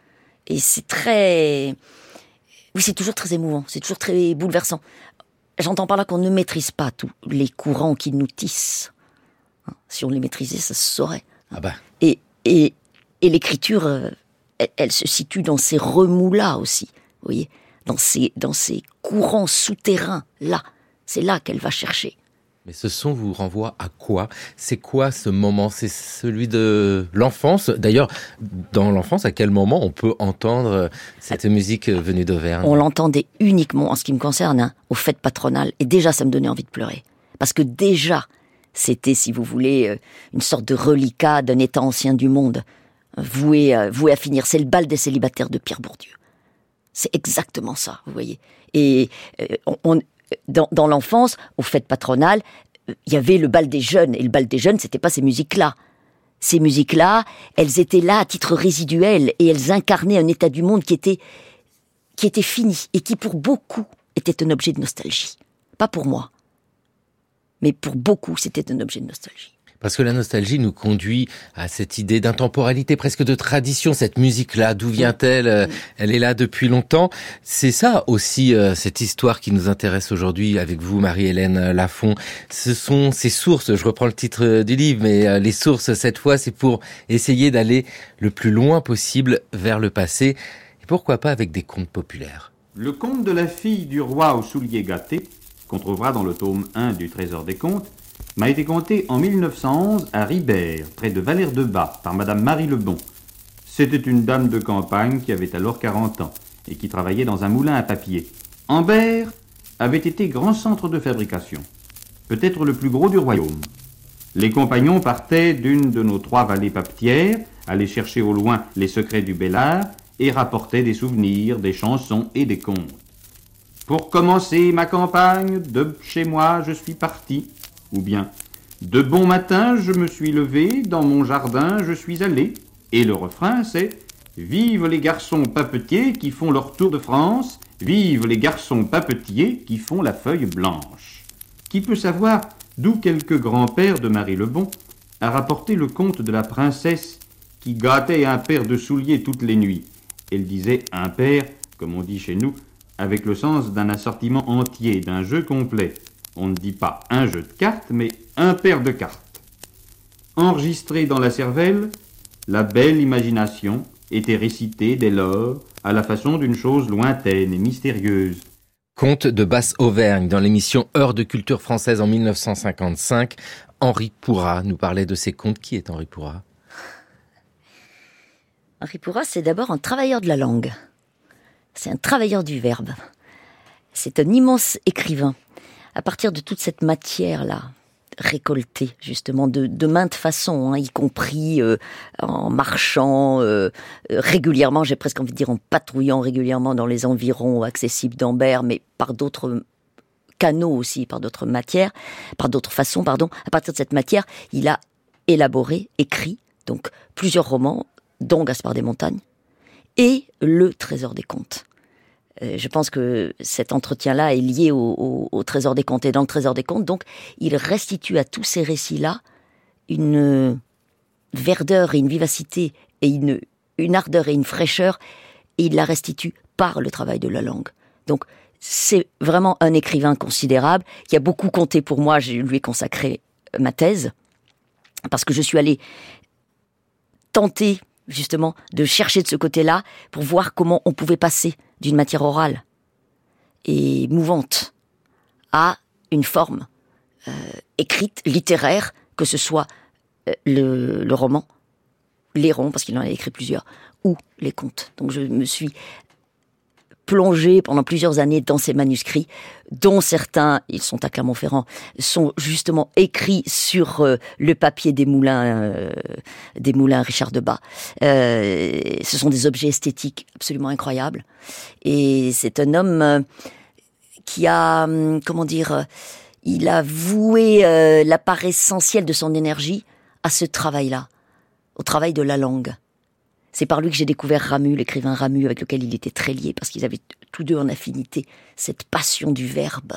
Et c'est très, oui, c'est toujours très émouvant, c'est toujours très bouleversant. J'entends par là qu'on ne maîtrise pas tous les courants qui nous tissent. Hein, si on les maîtrisait, ça se saurait. Ah bah. Et, et, Et l'écriture, euh, elle, elle se situe dans ces remous-là aussi, vous voyez, dans ces, dans ces courants souterrains-là. C'est là qu'elle va chercher. Mais ce son vous renvoie à quoi? C'est quoi ce moment? C'est celui de l'enfance. D'ailleurs, dans l'enfance, à quel moment on peut entendre cette ah, musique venue d'Auvergne? On l'entendait uniquement, en ce qui me concerne, hein, aux fêtes patronales. Et déjà, ça me donnait envie de pleurer. Parce que déjà, c'était, si vous voulez, une sorte de reliquat d'un état ancien du monde. Voué à, voué à finir. C'est le bal des célibataires de Pierre Bourdieu. C'est exactement ça, vous voyez. Et euh, on, on, dans, dans l'enfance, aux fêtes patronales, il euh, y avait le bal des jeunes. Et le bal des jeunes, c'était pas ces musiques-là. Ces musiques-là, elles étaient là à titre résiduel et elles incarnaient un état du monde qui était, qui était fini et qui, pour beaucoup, était un objet de nostalgie. Pas pour moi, mais pour beaucoup, c'était un objet de nostalgie. Parce que la nostalgie nous conduit à cette idée d'intemporalité, presque de tradition. Cette musique-là, d'où vient-elle? Elle est là depuis longtemps. C'est ça aussi, euh, cette histoire qui nous intéresse aujourd'hui avec vous, Marie-Hélène Lafont. Ce sont ces sources, je reprends le titre du livre, mais euh, les sources, cette fois, c'est pour essayer d'aller le plus loin possible vers le passé. Et pourquoi pas avec des contes populaires. Le conte de la fille du roi aux souliers gâtés, qu'on trouvera dans le tome un du Trésor des contes, m'a été conté en mille neuf cent onze à Ribert, près de Valère-de-Bas, par Madame Marie Lebon. C'était une dame de campagne qui avait alors quarante ans et qui travaillait dans un moulin à papier. Ambert avait été grand centre de fabrication, peut-être le plus gros du royaume. Les compagnons partaient d'une de nos trois vallées papetières, allaient chercher au loin les secrets du bel art et rapportaient des souvenirs, des chansons et des contes. Pour commencer ma campagne, de chez moi je suis parti, ou bien de bon matin je me suis levé, dans mon jardin je suis allé, et le refrain c'est vive les garçons papetiers qui font leur tour de France, vive les garçons papetiers qui font la feuille blanche. Qui peut savoir d'où quelque grand-père de Marie Le Bon a rapporté le conte de la princesse qui gâtait un paire de souliers toutes les nuits. Elle disait un paire, comme on dit chez nous, avec le sens d'un assortiment entier, d'un jeu complet. On ne dit pas un jeu de cartes, mais un paire de cartes. Enregistrée dans la cervelle, la belle imagination était récitée dès lors à la façon d'une chose lointaine et mystérieuse. Conte de Basse-Auvergne, dans l'émission Heure de culture française en mille neuf cent cinquante-cinq. Henri Pourrat nous parlait de ses contes. Qui est Henri Pourrat ? Henri Pourrat, c'est d'abord un travailleur de la langue. C'est un travailleur du verbe. C'est un immense écrivain. À partir de toute cette matière-là, récoltée justement de, de maintes façons, hein, y compris euh, en marchant euh, régulièrement, j'ai presque envie de dire en patrouillant régulièrement dans les environs accessibles d'Ambert, mais par d'autres canaux aussi, par d'autres matières, par d'autres façons, pardon. À partir de cette matière, il a élaboré, écrit, donc plusieurs romans, dont Gaspard des Montagnes, et Le Trésor des Contes. Euh, je pense que cet entretien-là est lié au, au, au Trésor des Contes. Et dans le Trésor des Contes, donc, il restitue à tous ces récits-là une verdeur et une vivacité, et une, une ardeur et une fraîcheur, et il la restitue par le travail de la langue. Donc, c'est vraiment un écrivain considérable, qui a beaucoup compté pour moi. Je lui ai consacré ma thèse, parce que je suis allée tenter justement de chercher de ce côté-là pour voir comment on pouvait passer d'une matière orale et mouvante à une forme euh, écrite, littéraire, que ce soit euh, le, le roman, les ronds, parce qu'il en a écrit plusieurs, ou les contes. Donc je me suis plongée pendant plusieurs années dans ces manuscrits, dont certains, ils sont à Clermont-Ferrand, sont justement écrits sur euh, le papier des moulins, euh, des moulins Richard Debat. Euh, ce sont des objets esthétiques absolument incroyables. Et c'est un homme euh, qui a, euh, comment dire, euh, il a voué euh, la part essentielle de son énergie à ce travail-là, au travail de la langue. C'est par lui que j'ai découvert Ramu, l'écrivain Ramu, avec lequel il était très lié, parce qu'ils avaient tous deux en affinité cette passion du verbe.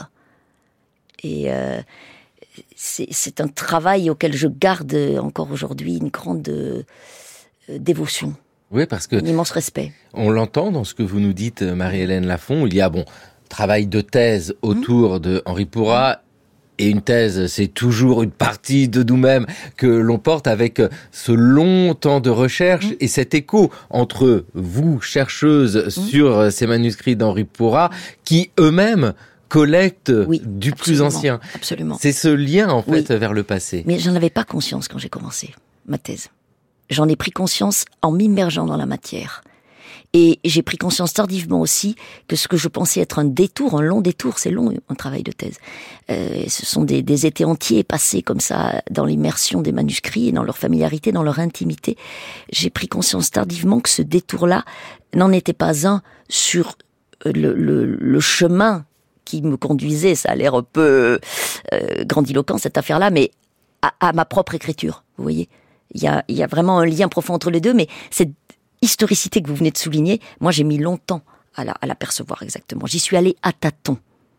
Et euh, c'est, c'est un travail auquel je garde encore aujourd'hui une grande euh, dévotion. Oui, parce que un immense respect. On l'entend dans ce que vous nous dites, Marie-Hélène Lafont. Il y a bon travail de thèse autour mmh. de Henri Pourrat. Mmh. Et une thèse, c'est toujours une partie de nous-mêmes que l'on porte avec ce long temps de recherche mmh. et cet écho entre vous, chercheuses, mmh. sur ces manuscrits d'Henri Pourrat, qui eux-mêmes collectent oui, du plus ancien. Absolument. C'est ce lien, en fait, oui. vers le passé. Mais j'en avais pas conscience quand j'ai commencé ma thèse. J'en ai pris conscience en m'immergeant dans la matière. Et j'ai pris conscience tardivement aussi que ce que je pensais être un détour, un long détour, c'est long, un travail de thèse. Euh, ce sont des, des étés entiers passés comme ça dans l'immersion des manuscrits, dans leur familiarité, dans leur intimité. J'ai pris conscience tardivement que ce détour-là n'en était pas un sur le, le, le chemin qui me conduisait. Ça a l'air un peu euh, grandiloquent cette affaire-là, mais à, à ma propre écriture, vous voyez. Il y a, il y a vraiment un lien profond entre les deux, mais cette historicité que vous venez de souligner, moi j'ai mis longtemps à, la, à l'apercevoir exactement. J'y suis allée à tâtons.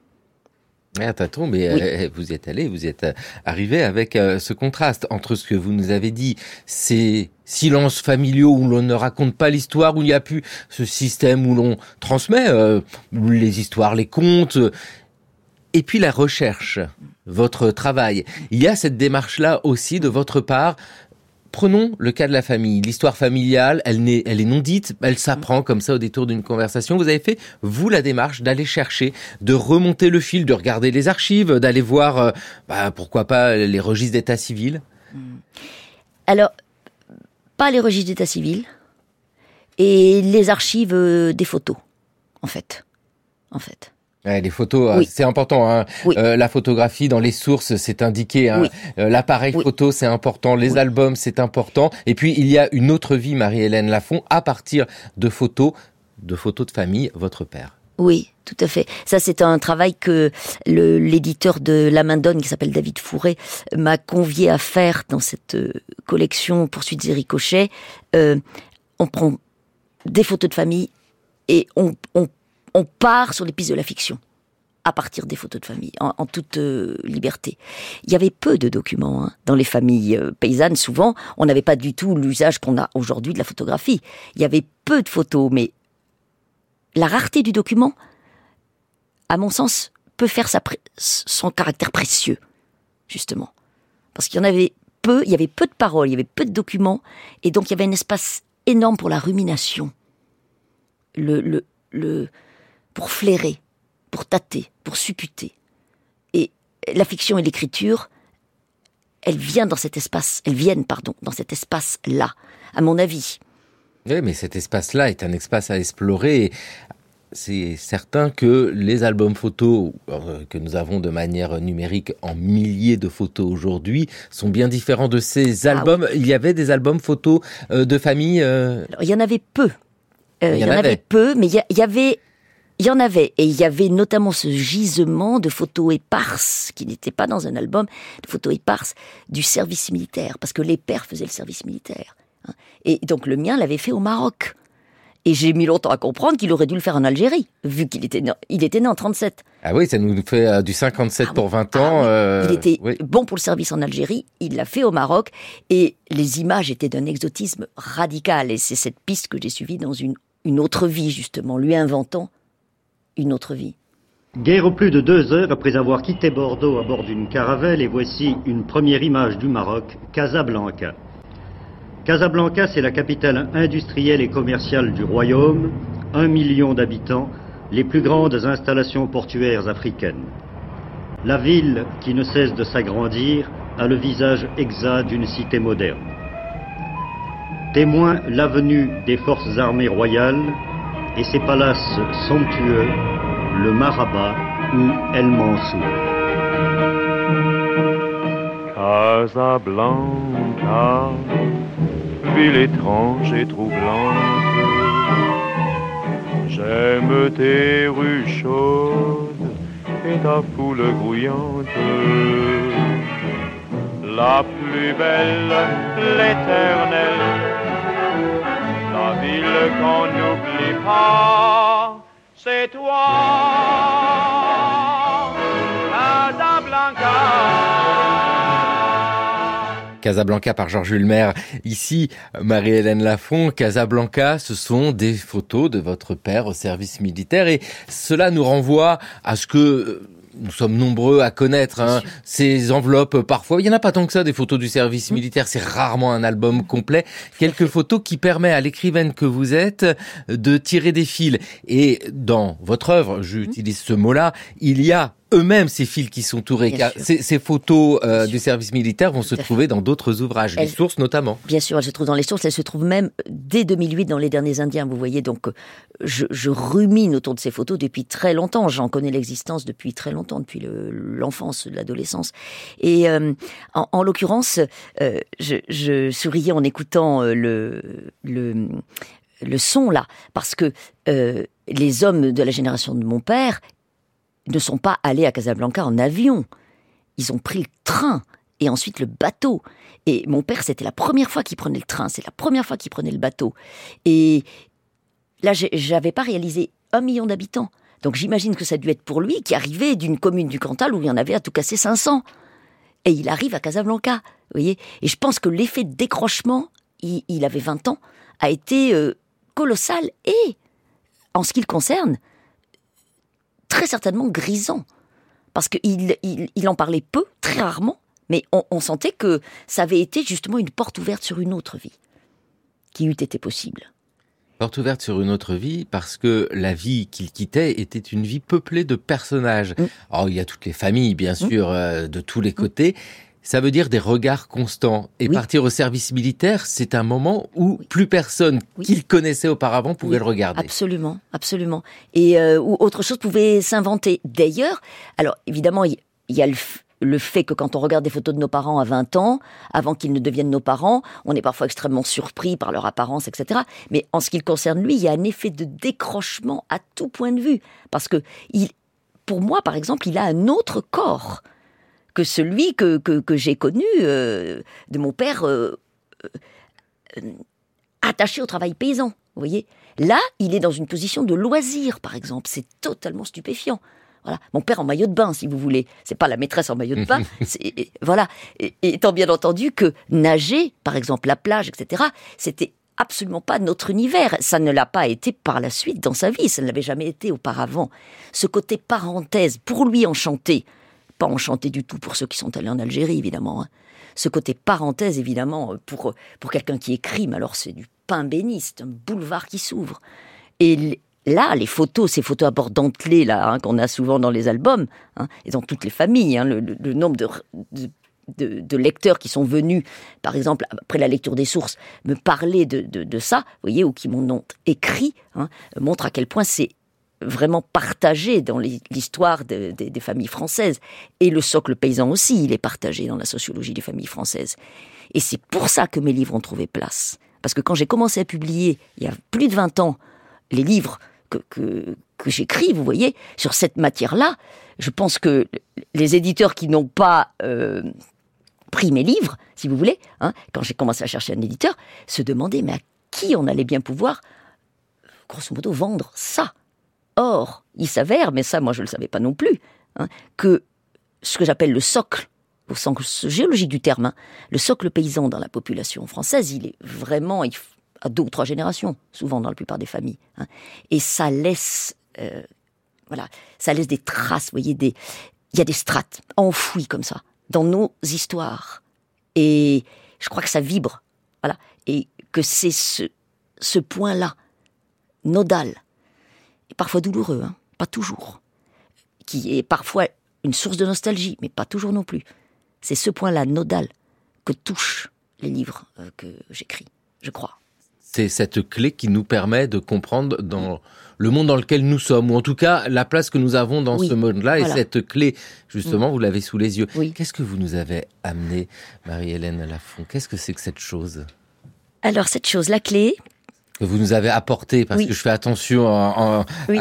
À tâtons, mais oui. euh, vous y êtes allé, vous y êtes arrivé avec euh, ce contraste entre ce que vous nous avez dit, ces silences familiaux où l'on ne raconte pas l'histoire, où il n'y a plus ce système où l'on transmet euh, les histoires, les contes, et puis la recherche, votre travail. Il y a cette démarche-là aussi de votre part. Prenons le cas de la famille. L'histoire familiale, elle, n'est, elle est non dite, elle s'apprend comme ça au détour d'une conversation. Vous avez fait, vous, la démarche d'aller chercher, de remonter le fil, de regarder les archives, d'aller voir, euh, bah, pourquoi pas, les registres d'état civil. Alors, pas les registres d'état civil, et les archives euh, des photos, en fait. En fait. Ouais, les photos, Oui. c'est important. Hein. Oui. Euh, la photographie dans les sources, c'est indiqué. Hein. Oui. Euh, l'appareil Oui. photo, c'est important. Les Oui. albums, c'est important. Et puis, il y a une autre vie, Marie-Hélène Lafont, à partir de photos, de photos de famille, votre père. Oui, tout à fait. Ça, c'est un travail que le, l'éditeur de La Main d'Homme, qui s'appelle David Fourré, m'a convié à faire dans cette euh, collection Poursuites et ricochets. Euh, on prend des photos de famille et on, on, on part sur les pistes de la fiction à partir des photos de famille, en, en toute euh, liberté. Il y avait peu de documents hein, dans les familles euh, paysannes. Souvent, on n'avait pas du tout l'usage qu'on a aujourd'hui de la photographie. Il y avait peu de photos, mais la rareté du document, à mon sens, peut faire sa pré- son caractère précieux, justement. Parce qu'il y en avait peu, il y avait peu de paroles, il y avait peu de documents, et donc il y avait un espace énorme pour la rumination, le, le, le, pour flairer, pour tâter, pour supputer. Et la fiction et l'écriture, elles viennent dans cet espace, elles viennent, pardon, dans cet espace-là, à mon avis. Oui, mais cet espace-là est un espace à explorer. C'est certain que les albums photos euh, que nous avons de manière numérique en milliers de photos aujourd'hui sont bien différents de ces albums. Ah oui. Il y avait des albums photos euh, de famille euh... Alors, il y en avait peu. Euh, il y en, il y en avait. avait peu, mais il y, a, il y avait... Il y en avait, et il y avait notamment ce gisement de photos éparses, qui n'étaient pas dans un album, de photos éparses du service militaire, parce que les pères faisaient le service militaire. Et donc le mien l'avait fait au Maroc. Et j'ai mis longtemps à comprendre qu'il aurait dû le faire en Algérie, vu qu'il était né, il était né en trente-sept. Ah oui, ça nous fait euh, du cinquante-sept ah, pour vingt ans. Ah oui. euh, il était oui. bon pour le service en Algérie, il l'a fait au Maroc, et les images étaient d'un exotisme radical. Et c'est cette piste que j'ai suivie dans une, une autre vie, justement, lui inventant une autre vie. Guère plus de deux heures après avoir quitté Bordeaux à bord d'une caravelle, et voici une première image du Maroc, Casablanca. Casablanca, c'est la capitale industrielle et commerciale du royaume, un million d'habitants, les plus grandes installations portuaires africaines. La ville, qui ne cesse de s'agrandir, a le visage exact d'une cité moderne. Témoin l'avenue des forces armées royales et ses palaces somptueux, le Maraba ou El Mansour. Casablanca, ville étrange et troublante, j'aime tes rues chaudes et ta foule grouillante. La plus belle, l'éternelle, la ville qu'on n'oublie pas, c'est toi, Casablanca. Casablanca par Georges Ulmer. Ici, Marie-Hélène Lafont, Casablanca, ce sont des photos de votre père au service militaire et cela nous renvoie à ce que nous sommes nombreux à connaître, hein, ces enveloppes parfois. Il n'y en a pas tant que ça, des photos du service militaire. C'est rarement un album complet. Quelques photos qui permettent à l'écrivaine que vous êtes de tirer des fils. Et dans votre œuvre, j'utilise ce mot-là, il y a eux-mêmes ces fils qui sont tourés. Car ces, ces photos euh, du service militaire vont se trouver dans d'autres ouvrages, les sources notamment. Bien sûr, elles se trouvent dans les sources. Elles se trouvent même dès deux mille huit dans Les Derniers Indiens. Vous voyez, donc je, je rumine autour de ces photos depuis très longtemps. J'en connais l'existence depuis très longtemps, depuis le, l'enfance, l'adolescence. Et euh, en, en l'occurrence, euh, je, je souriais en écoutant le, le, le son là, parce que euh, les hommes de la génération de mon père ne sont pas allés à Casablanca en avion. Ils ont pris le train et ensuite le bateau. Et mon père, c'était la première fois qu'il prenait le train, c'est la première fois qu'il prenait le bateau. Et là, j'avais pas réalisé un million d'habitants. Donc j'imagine que ça a dû être pour lui, qui arrivait d'une commune du Cantal où il y en avait à tout casser cinq cents. Et il arrive à Casablanca, vous voyez. Et je pense que l'effet de décrochement, il, il avait vingt ans, a été euh, colossal. Et, en ce qui le concerne, très certainement grisant, parce qu'il il, il en parlait peu, très rarement, mais on, on sentait que ça avait été justement une porte ouverte sur une autre vie, qui eût été possible. Porte ouverte sur une autre vie, parce que la vie qu'il quittait était une vie peuplée de personnages. Mmh. Alors, il y a toutes les familles, bien sûr, mmh. euh, de tous les côtés, Ça veut dire des regards constants. Et oui. Partir au service militaire, c'est un moment où oui. plus personne oui. qu'il connaissait auparavant pouvait oui. le regarder. Absolument, absolument. Et euh, où autre chose pouvait s'inventer. D'ailleurs, alors évidemment, il y, y a le, le fait que quand on regarde des photos de nos parents à vingt ans, avant qu'ils ne deviennent nos parents, on est parfois extrêmement surpris par leur apparence, et cetera. Mais en ce qui le concerne, lui, il y a un effet de décrochement à tout point de vue. Parce que, il, pour moi, par exemple, il a un autre corps que celui que, que, que j'ai connu euh, de mon père euh, euh, attaché au travail paysan, vous voyez. Là, il est dans une position de loisir, par exemple. C'est totalement stupéfiant. Voilà. Mon père en maillot de bain, si vous voulez. C'est pas la maîtresse en maillot de bain. c'est, voilà. Et, étant bien entendu que nager, par exemple, la plage, et cetera, c'était absolument pas notre univers. Ça ne l'a pas été par la suite dans sa vie. Ça ne l'avait jamais été auparavant. Ce côté parenthèse, pour lui enchanté, pas enchanté du tout pour ceux qui sont allés en Algérie, évidemment. Hein. Ce côté parenthèse, évidemment, pour, pour quelqu'un qui écrit, mais alors c'est du pain béni, c'est un boulevard qui s'ouvre. Et là, les photos, ces photos à bord dentelé, là, hein, qu'on a souvent dans les albums, hein, et dans toutes les familles, hein, le, le, le nombre de, de, de, de lecteurs qui sont venus, par exemple, après la lecture des sources, me parler de, de, de ça, vous voyez, ou qui m'en ont écrit, hein, montre à quel point c'est vraiment partagé dans l'histoire de, de, des familles françaises. Et le socle paysan aussi, il est partagé dans la sociologie des familles françaises. Et c'est pour ça que mes livres ont trouvé place. Parce que quand j'ai commencé à publier, il y a plus de vingt ans, les livres que, que, que j'écris, vous voyez, sur cette matière-là, je pense que les éditeurs qui n'ont pas euh, pris mes livres, si vous voulez, hein, quand j'ai commencé à chercher un éditeur, se demandaient, mais à qui on allait bien pouvoir, grosso modo, vendre ça ? Or, il s'avère, mais ça, moi, je ne le savais pas non plus, hein, que ce que j'appelle le socle, au sens géologique du terme, hein, le socle paysan dans la population française, il est vraiment il, à deux ou trois générations, souvent dans la plupart des familles. Hein, et ça laisse, euh, voilà, ça laisse des traces, vous voyez, des, il y a des strates enfouies comme ça, dans nos histoires. Et je crois que ça vibre, voilà, et que c'est ce, ce point-là, nodal, parfois douloureux, hein, pas toujours, qui est parfois une source de nostalgie, mais pas toujours non plus. C'est ce point-là, nodal, que touchent les livres euh, que j'écris, je crois. C'est cette clé qui nous permet de comprendre dans le monde dans lequel nous sommes, ou en tout cas la place que nous avons dans oui, ce monde-là, voilà. Et cette clé, justement, mmh. vous l'avez sous les yeux. Oui. Qu'est-ce que vous nous avez amené, Marie-Hélène Lafont ? Qu'est-ce que c'est que cette chose ? Alors cette chose, la clé... que vous nous avez apporté, parce oui. que je fais attention en, en oui.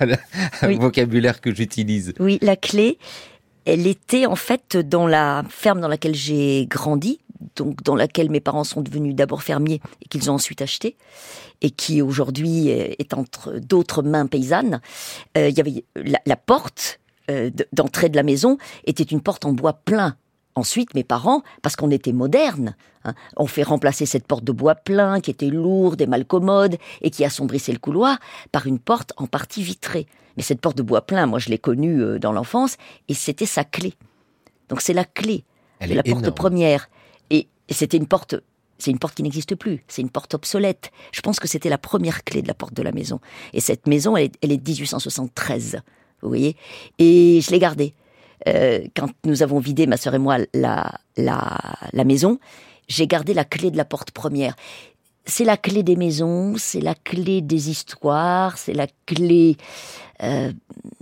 au oui. vocabulaire que j'utilise. Oui, la clé, elle était en fait dans la ferme dans laquelle j'ai grandi, donc dans laquelle mes parents sont devenus d'abord fermiers et qu'ils ont ensuite acheté, et qui aujourd'hui est entre d'autres mains paysannes. Euh, il y avait la, la porte euh, d'entrée de la maison était une porte en bois plein. Ensuite, mes parents, parce qu'on était modernes, hein, ont fait remplacer cette porte de bois plein, qui était lourde et mal commode, et qui assombrissait le couloir, par une porte en partie vitrée. Mais cette porte de bois plein, moi je l'ai connue euh, dans l'enfance, et c'était sa clé. Donc c'est la clé de la porte première. Et, et c'était une porte, c'est une porte qui n'existe plus, c'est une porte obsolète. Je pense que c'était la première clé de la porte de la maison. Et cette maison, elle est, elle est de dix-huit cent soixante-treize, vous voyez. Et je l'ai gardée. Euh, quand nous avons vidé, ma sœur et moi, la, la, la maison, j'ai gardé la clé de la porte première. C'est la clé des maisons, c'est la clé des histoires, c'est la clé euh,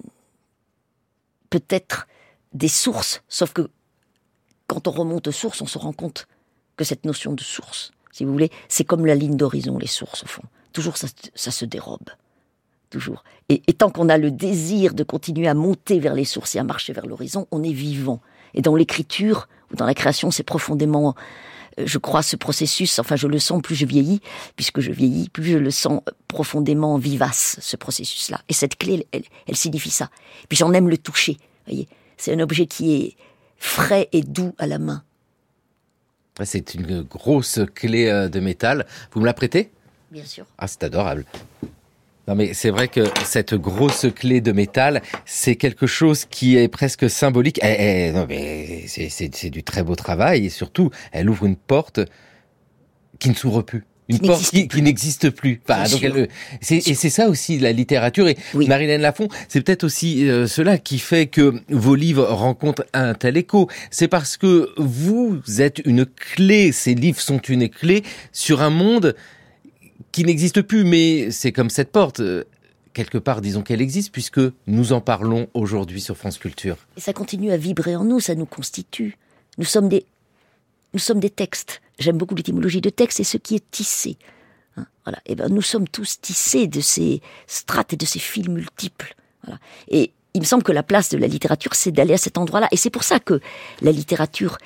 peut-être des sources. Sauf que quand on remonte aux sources, on se rend compte que cette notion de source, si vous voulez, c'est comme la ligne d'horizon, les sources au fond. Toujours ça, ça se dérobe. Toujours. Et, et tant qu'on a le désir de continuer à monter vers les sources et à marcher vers l'horizon, on est vivant. Et dans l'écriture ou dans la création, c'est profondément, euh, je crois, ce processus, enfin je le sens plus je vieillis, puisque je vieillis, plus je le sens profondément vivace, ce processus-là. Et cette clé, elle, elle, elle signifie ça. Puis j'en aime le toucher, voyez. C'est un objet qui est frais et doux à la main. C'est une grosse clé de métal. Vous me la prêtez ? Bien sûr. Ah, c'est adorable. Non mais c'est vrai que cette grosse clé de métal, c'est quelque chose qui est presque symbolique. Elle, elle, non mais c'est, c'est, c'est du très beau travail et surtout, elle ouvre une porte qui ne s'ouvre plus. Une qui porte n'existe qui, qui n'existe plus. Enfin, Bien donc sûr. elle, c'est, et c'est ça aussi la littérature. Et Oui. Marie-Hélène Lafont, c'est peut-être aussi euh, cela qui fait que vos livres rencontrent un tel écho. C'est parce que vous êtes une clé, ces livres sont une clé sur un monde qui n'existe plus. Mais c'est comme cette porte. Quelque part, disons qu'elle existe, puisque nous en parlons aujourd'hui sur France Culture. Et ça continue à vibrer en nous, ça nous constitue. Nous sommes des, nous sommes des textes. J'aime beaucoup l'étymologie de texte, c'est ce qui est tissé. Hein, voilà. Et ben, nous sommes tous tissés de ces strates et de ces fils multiples. Voilà. Et il me semble que la place de la littérature, c'est d'aller à cet endroit-là. Et c'est pour ça que la littérature,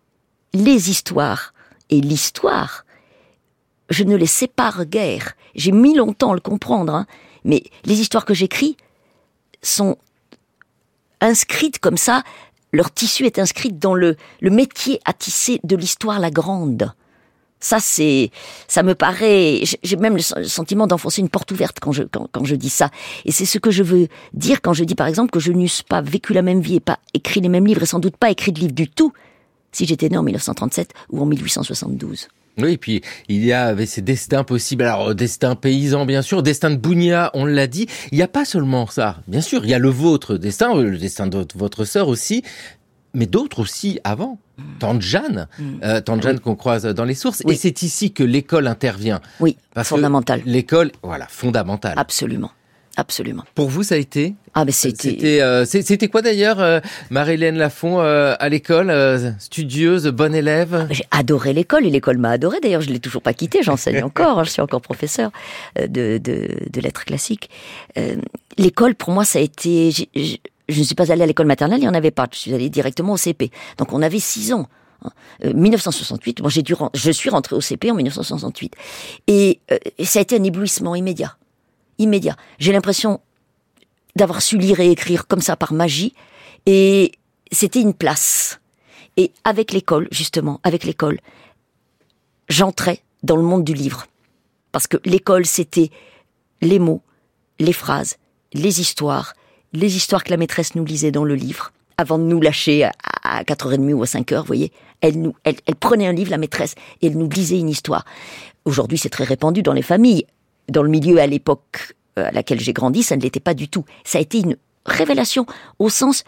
les histoires et l'histoire, je ne les sépare guère. J'ai mis longtemps à le comprendre, hein, mais les histoires que j'écris sont inscrites comme ça. Leur tissu est inscrit dans le, le métier à tisser de l'histoire la grande. Ça, c'est, ça me paraît, j'ai même le sentiment d'enfoncer une porte ouverte quand je, quand, quand je dis ça. Et c'est ce que je veux dire quand je dis, par exemple, que je n'eusse pas vécu la même vie et pas écrit les mêmes livres et sans doute pas écrit de livres du tout si j'étais né en mille neuf cent trente-sept ou en mille huit cent soixante-douze. Oui, et puis il y avait ces destins possibles. Alors, destin paysan, bien sûr, destin de Bougna, on l'a dit. Il n'y a pas seulement ça. Bien sûr, il y a le vôtre destin, le destin de votre sœur aussi, mais d'autres aussi avant. Mmh. Tante Jeanne, mmh. euh, Tante Jeanne oui. qu'on croise dans les sources. Oui. Et c'est ici que l'école intervient. Oui, fondamental. L'école, voilà, fondamentale. Absolument. Absolument. Pour vous, ça a été Ah, mais c'était. C'était, euh, c'était quoi d'ailleurs, euh, Marie-Hélène Lafont, euh, à l'école, euh, studieuse, bonne élève? Ah, j'ai adoré l'école et l'école m'a adoré. D'ailleurs, je l'ai toujours pas quittée. J'enseigne encore. Hein, je suis encore professeur de de, de lettres classiques. Euh, l'école, pour moi, ça a été. J'ai, j'ai, je ne suis pas allée à l'école maternelle. Il y en avait pas. Je suis allée directement au C P. Donc, on avait six ans. Euh, mille neuf cent soixante-huit. Moi, j'ai dû. Je suis rentrée au C P en mille neuf cent soixante-huit. Et, euh, et ça a été un éblouissement immédiat. Immédiat. J'ai l'impression d'avoir su lire et écrire comme ça par magie. Et c'était une place. Et avec l'école, justement, avec l'école, j'entrais dans le monde du livre. Parce que l'école, c'était les mots, les phrases, les histoires, les histoires que la maîtresse nous lisait dans le livre, avant de nous lâcher à, à quatre heures trente ou à cinq heures, vous voyez. Elle, nous, elle, elle prenait un livre, la maîtresse, et elle nous lisait une histoire. Aujourd'hui, c'est très répandu dans les familles. Dans le milieu à l'époque à laquelle j'ai grandi, ça ne l'était pas du tout. Ça a été une révélation au sens,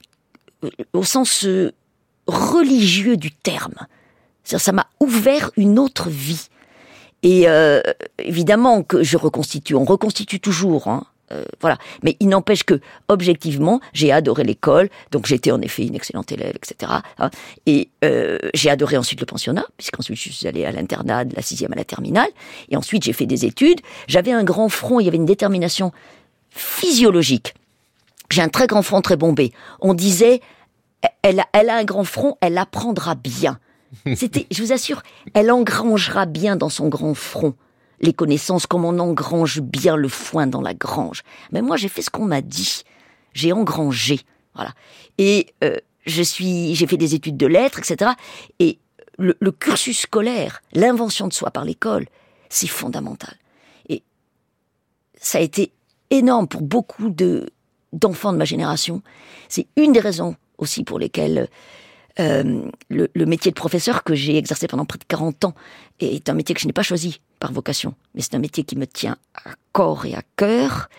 au sens euh, religieux du terme. C'est-à-dire, ça m'a ouvert une autre vie. Et euh, évidemment que je reconstitue, on reconstitue toujours, hein, euh, voilà. Mais il n'empêche que, objectivement, j'ai adoré l'école, donc j'étais en effet une excellente élève, et cetera. Hein, et euh, j'ai adoré ensuite le pensionnat, puisqu'ensuite je suis allée à l'internat de la sixième à la terminale, et ensuite j'ai fait des études. J'avais un grand front, il y avait une détermination physiologique. J'ai un très grand front, très bombé. On disait, elle a, elle a un grand front, elle apprendra bien. C'était, je vous assure, elle engrangera bien dans son grand front les connaissances, comme on engrange bien le foin dans la grange. Mais moi, j'ai fait ce qu'on m'a dit. J'ai engrangé, voilà. Et euh, je suis, j'ai fait des études de lettres, et cetera. Et le, le cursus scolaire, l'invention de soi par l'école, c'est fondamental. Et ça a été énorme pour beaucoup de d'enfants de ma génération. C'est une des raisons aussi pour lesquelles euh, le, le métier de professeur que j'ai exercé pendant près de quarante ans est un métier que je n'ai pas choisi par vocation, mais c'est un métier qui me tient à corps et à cœur.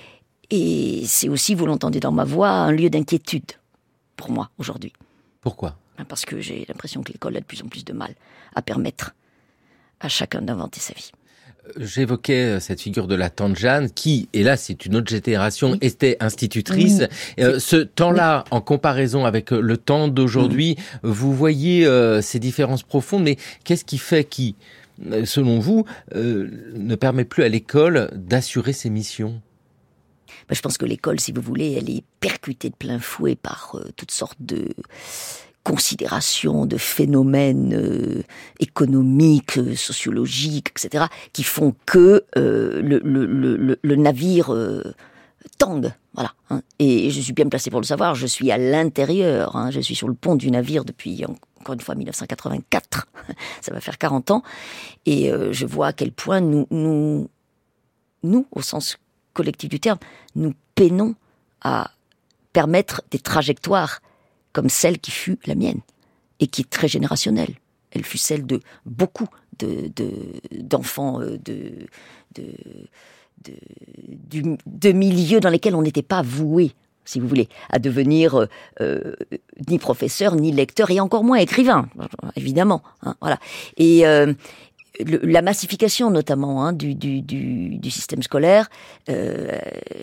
Et c'est aussi, vous l'entendez dans ma voix, un lieu d'inquiétude pour moi aujourd'hui. Pourquoi ? Parce que j'ai l'impression que l'école a de plus en plus de mal à permettre à chacun d'inventer sa vie. J'évoquais cette figure de la tante Jeanne qui, et là c'est une autre génération, oui. était institutrice. Oui. Euh, ce temps-là, oui. en comparaison avec le temps d'aujourd'hui, oui. vous voyez euh, ces différences profondes, mais qu'est-ce qui fait qui, selon vous, euh, ne permet plus à l'école d'assurer ses missions ? Ben, je pense que l'école, si vous voulez, elle est percutée de plein fouet par euh, toutes sortes de considérations, de phénomènes euh, économiques, euh, sociologiques, et cetera, qui font que euh, le, le, le, le navire euh, tangue. Voilà. Hein. Et je suis bien placé pour le savoir, je suis à l'intérieur, hein, je suis sur le pont du navire depuis, encore une fois, mille neuf cent quatre-vingt-quatre, ça va faire quarante ans, et euh, je vois à quel point nous, nous, nous, au sens collectif du terme, nous peinons à permettre des trajectoires comme celle qui fut la mienne, et qui est très générationnelle. Elle fut celle de beaucoup de, de, d'enfants de, de, de, de, de milieux dans lesquels on n'était pas voué, si vous voulez, à devenir euh, euh, ni professeur, ni lecteur, et encore moins écrivain, évidemment. Hein, voilà. Et euh, le, la massification, notamment, hein, du, du, du, du système scolaire, euh,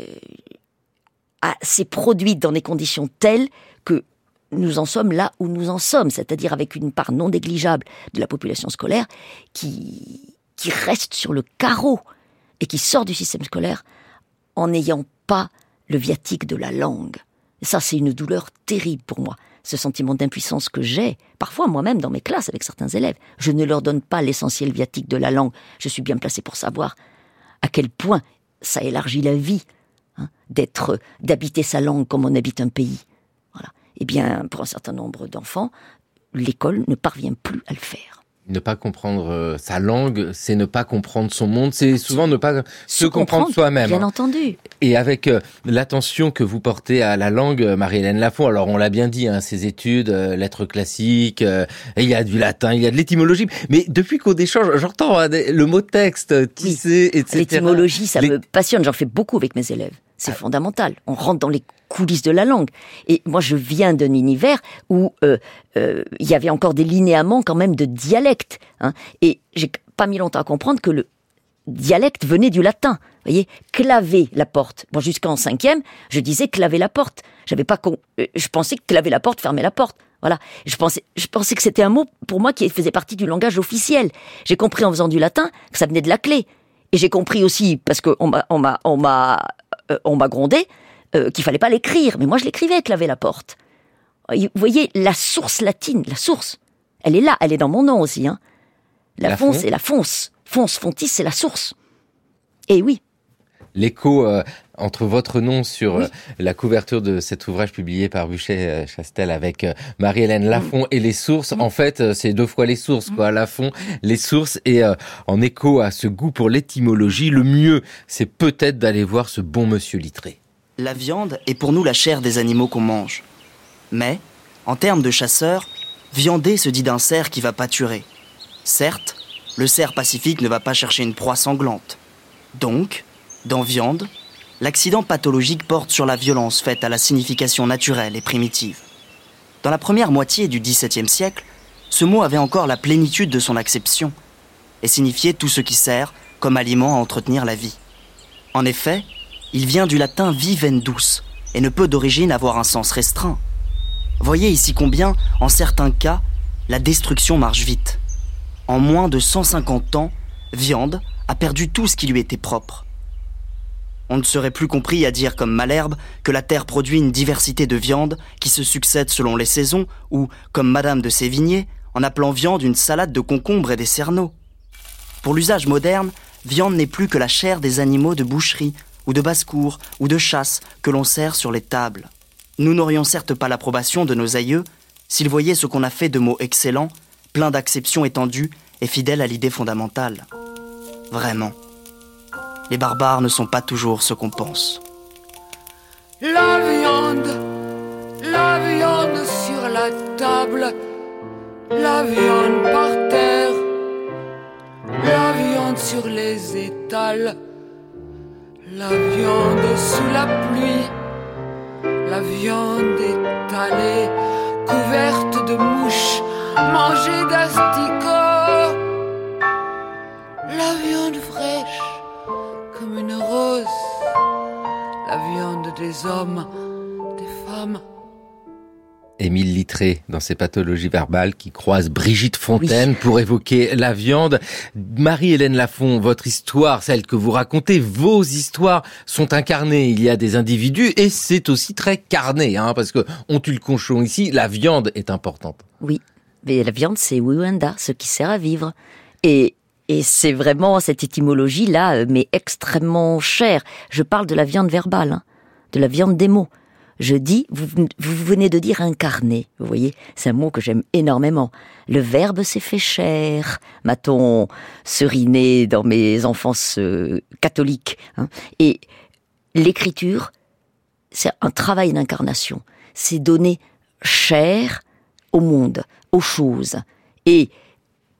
a, s'est produite dans des conditions telles que nous en sommes là où nous en sommes, c'est-à-dire avec une part non négligeable de la population scolaire qui, qui reste sur le carreau et qui sort du système scolaire en n'ayant pas le viatique de la langue. Et ça, c'est une douleur terrible pour moi, ce sentiment d'impuissance que j'ai, parfois moi-même dans mes classes avec certains élèves. Je ne leur donne pas l'essentiel viatique de la langue. Je suis bien placé pour savoir à quel point ça élargit la vie, hein, d'être, d'habiter sa langue comme on habite un pays. Voilà. Eh bien, pour un certain nombre d'enfants, l'école ne parvient plus à le faire. Ne pas comprendre euh, sa langue, c'est ne pas comprendre son monde, c'est souvent ne pas se, se comprendre, comprendre soi-même. Bien entendu. Et avec euh, l'attention que vous portez à la langue, Marie-Hélène Lafont, alors on l'a bien dit, hein, ces études, euh, lettres classiques, euh, il y a du latin, il y a de l'étymologie, mais depuis qu'on échange, j'entends hein, le mot texte, tisser, oui. et cetera. L'étymologie, ça Les... me passionne, j'en fais beaucoup avec mes élèves. C'est ah. fondamental. On rentre dans les coulisses de la langue. Et moi, je viens d'un univers où euh, euh, il y avait encore des linéaments quand même de dialecte. Hein, et j'ai pas mis longtemps à comprendre que le dialecte venait du latin. Vous voyez, claver la porte. Bon, jusqu'en cinquième, je disais claver la porte. J'avais pas con... Je pensais que claver la porte, fermer la porte. Voilà. Je pensais, je pensais que c'était un mot pour moi qui faisait partie du langage officiel. J'ai compris en faisant du latin que ça venait de la clé. Et j'ai compris aussi parce qu'on m'a, on m'a, on m'a Euh, on m'a grondé, euh, qu'il fallait pas l'écrire. Mais moi, je l'écrivais, claver la porte. Vous voyez, la source latine, la source, elle est là, elle est dans mon nom aussi. Hein. La, la fonce, c'est la fonce. Fonce, fontis, c'est la source. Et oui. L'écho euh, entre votre nom sur oui. euh, la couverture de cet ouvrage publié par Buchet-Chastel avec euh, Marie-Hélène Lafont mmh. et les sources, mmh. en fait, euh, c'est deux fois les sources, quoi, mmh. Lafont, les sources, et euh, en écho à ce goût pour l'étymologie, le mieux, c'est peut-être d'aller voir ce bon monsieur Littré. La viande est pour nous la chair des animaux qu'on mange. Mais, en termes de chasseurs, viander se dit d'un cerf qui va pâturer. Certes, le cerf pacifique ne va pas chercher une proie sanglante. Donc, dans viande, l'accident pathologique porte sur la violence faite à la signification naturelle et primitive. Dans la première moitié du dix-septième siècle, ce mot avait encore la plénitude de son acception et signifiait tout ce qui sert comme aliment à entretenir la vie. En effet, il vient du latin vivendus et ne peut d'origine avoir un sens restreint. Voyez ici combien, en certains cas, la destruction marche vite. En moins de cent cinquante ans, viande a perdu tout ce qui lui était propre. On ne serait plus compris à dire comme Malherbe que la terre produit une diversité de viandes qui se succèdent selon les saisons, ou, comme Madame de Sévigné, en appelant viande une salade de concombres et des cerneaux. Pour l'usage moderne, viande n'est plus que la chair des animaux de boucherie, ou de basse-cour, ou de chasse que l'on sert sur les tables. Nous n'aurions certes pas l'approbation de nos aïeux s'ils voyaient ce qu'on a fait de mots excellents, pleins d'acceptions étendues et fidèles à l'idée fondamentale. Vraiment. Les barbares ne sont pas toujours ce qu'on pense. La viande, la viande sur la table, la viande par terre, la viande sur les étals, la viande sous la pluie, la viande étalée, couverte de mouches, mangée d'asticots, la viande fraîche comme une rose, la viande des hommes, des femmes. Émile Littré, dans ses pathologies verbales, qui croise Brigitte Fontaine oui. pour évoquer la viande. Marie-Hélène Lafont, votre histoire, celle que vous racontez, vos histoires sont incarnées. Il y a des individus et c'est aussi très carné, hein, parce que on tue le cochon ici, la viande est importante. Oui, mais la viande, c'est Wiwanda, ce qui sert à vivre. Et Et c'est vraiment cette étymologie-là, mais extrêmement chère. Je parle de la viande verbale, hein, de la viande des mots. Je dis, vous, vous venez de dire incarné, vous voyez, c'est un mot que j'aime énormément. Le verbe s'est fait chair, m'a-t-on seriné dans mes enfances euh, catholiques. Hein. Et l'écriture, c'est un travail d'incarnation. C'est donner chair au monde, aux choses. Et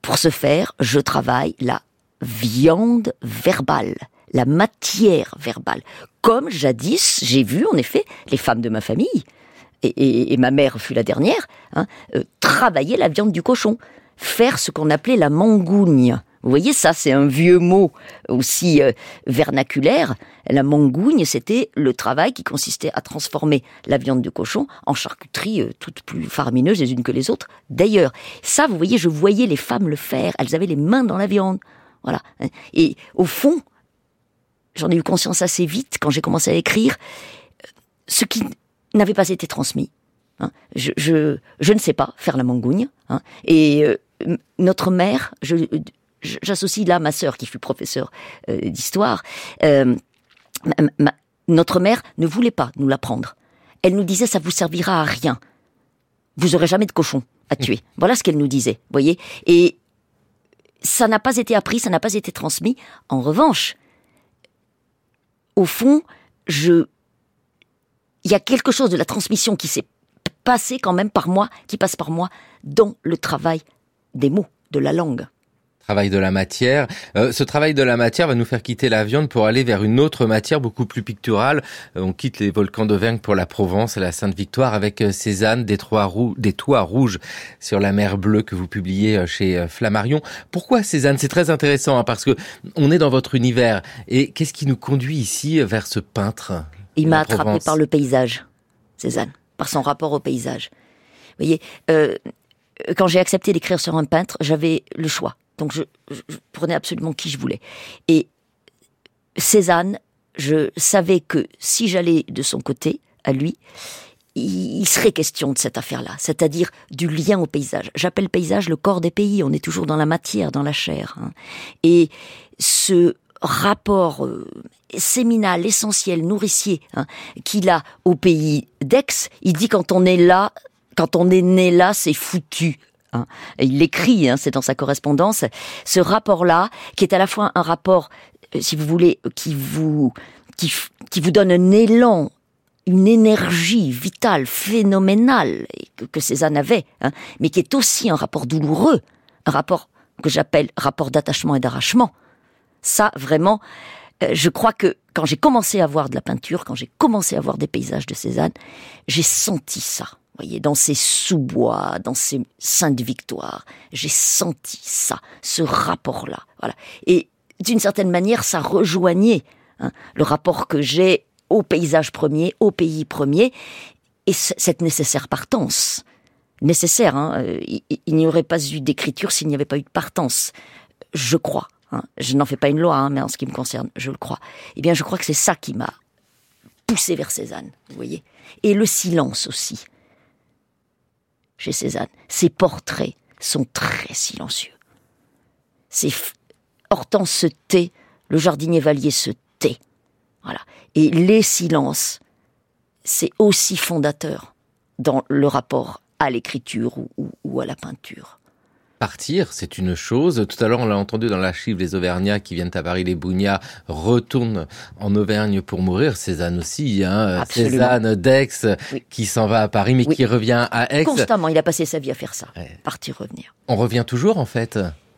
pour ce faire, je travaille la viande verbale, la matière verbale. Comme jadis, j'ai vu en effet les femmes de ma famille, et, et, et ma mère fut la dernière, hein, euh, travailler la viande du cochon, faire ce qu'on appelait la mangougne. Vous voyez, ça, c'est un vieux mot aussi euh, vernaculaire. La mangougne, c'était le travail qui consistait à transformer la viande de cochon en charcuterie euh, toutes plus faramineuses les unes que les autres. D'ailleurs, ça, vous voyez, je voyais les femmes le faire. Elles avaient les mains dans la viande. Voilà. Et au fond, j'en ai eu conscience assez vite quand j'ai commencé à écrire, ce qui n'avait pas été transmis. Hein. Je, je, je ne sais pas faire la mangougne. Hein. Et euh, notre mère... Je, J'associe là ma sœur qui fut professeure euh, d'histoire. Euh, ma, ma, notre mère ne voulait pas nous l'apprendre. Elle nous disait ça vous servira à rien. Vous aurez jamais de cochon à tuer. Voilà ce qu'elle nous disait. Voyez. Et ça n'a pas été appris, ça n'a pas été transmis. En revanche, au fond, je, il y a quelque chose de la transmission qui s'est passé quand même par moi, qui passe par moi dans le travail des mots, de la langue. Travail de la matière. Euh, ce travail de la matière va nous faire quitter la viande pour aller vers une autre matière beaucoup plus picturale. Euh, on quitte les volcans d'Auvergne pour la Provence et la Sainte-Victoire avec euh, Cézanne, des, Rou- des toits rouges sur la mer bleue que vous publiez euh, chez euh, Flammarion. Pourquoi Cézanne ? C'est très intéressant hein, parce que on est dans votre univers. Et qu'est-ce qui nous conduit ici vers ce peintre ? Il m'a attrapé Provence. Par le paysage, Cézanne, par son rapport au paysage. Vous voyez, euh, quand j'ai accepté d'écrire sur un peintre, j'avais le choix. Donc je, je, je prenais absolument qui je voulais. Et Cézanne, je savais que si j'allais de son côté, à lui, il, il serait question de cette affaire-là, c'est-à-dire du lien au paysage. J'appelle paysage le corps des pays, on est toujours dans la matière, dans la chair. Hein. Et ce rapport euh, séminal, essentiel, nourricier, hein, qu'il a au pays d'Aix, il dit quand on est là, quand on est né là, c'est foutu. Hein. Il l'écrit, hein, c'est dans sa correspondance, ce rapport-là, qui est à la fois un rapport, euh, si vous voulez, qui vous, qui, qui vous donne un élan, une énergie vitale, phénoménale, que, que Cézanne avait, hein, mais qui est aussi un rapport douloureux, un rapport que j'appelle rapport d'attachement et d'arrachement. Ça, vraiment, euh, je crois que quand j'ai commencé à voir de la peinture, quand j'ai commencé à voir des paysages de Cézanne, j'ai senti ça. Voyez, dans ces sous-bois, dans ces Sainte-Victoire, j'ai senti ça, ce rapport-là. Voilà. Et d'une certaine manière, ça rejoignait hein, le rapport que j'ai au paysage premier, au pays premier, et c- cette nécessaire partance. Nécessaire, hein, il, il n'y aurait pas eu d'écriture s'il n'y avait pas eu de partance, je crois. Hein. Je n'en fais pas une loi, hein, mais en ce qui me concerne, je le crois. Eh bien, je crois que c'est ça qui m'a poussé vers Cézanne, vous voyez. Et le silence aussi. Chez Cézanne, ses portraits sont très silencieux. Ses f... Hortense se tait, le jardinier Vallier se tait. Voilà. Et les silences, c'est aussi fondateur dans le rapport à l'écriture ou, ou, ou à la peinture. Partir, c'est une chose. Tout à l'heure, on l'a entendu dans l'archive, les Auvergnats qui viennent à Paris, les Bougnats, retournent en Auvergne pour mourir. Cézanne aussi, hein. Cézanne d'Aix, oui. Qui s'en va à Paris, mais oui. Qui revient à Aix. Constamment, il a passé sa vie à faire ça. Ouais. Partir, revenir. On revient toujours, en fait.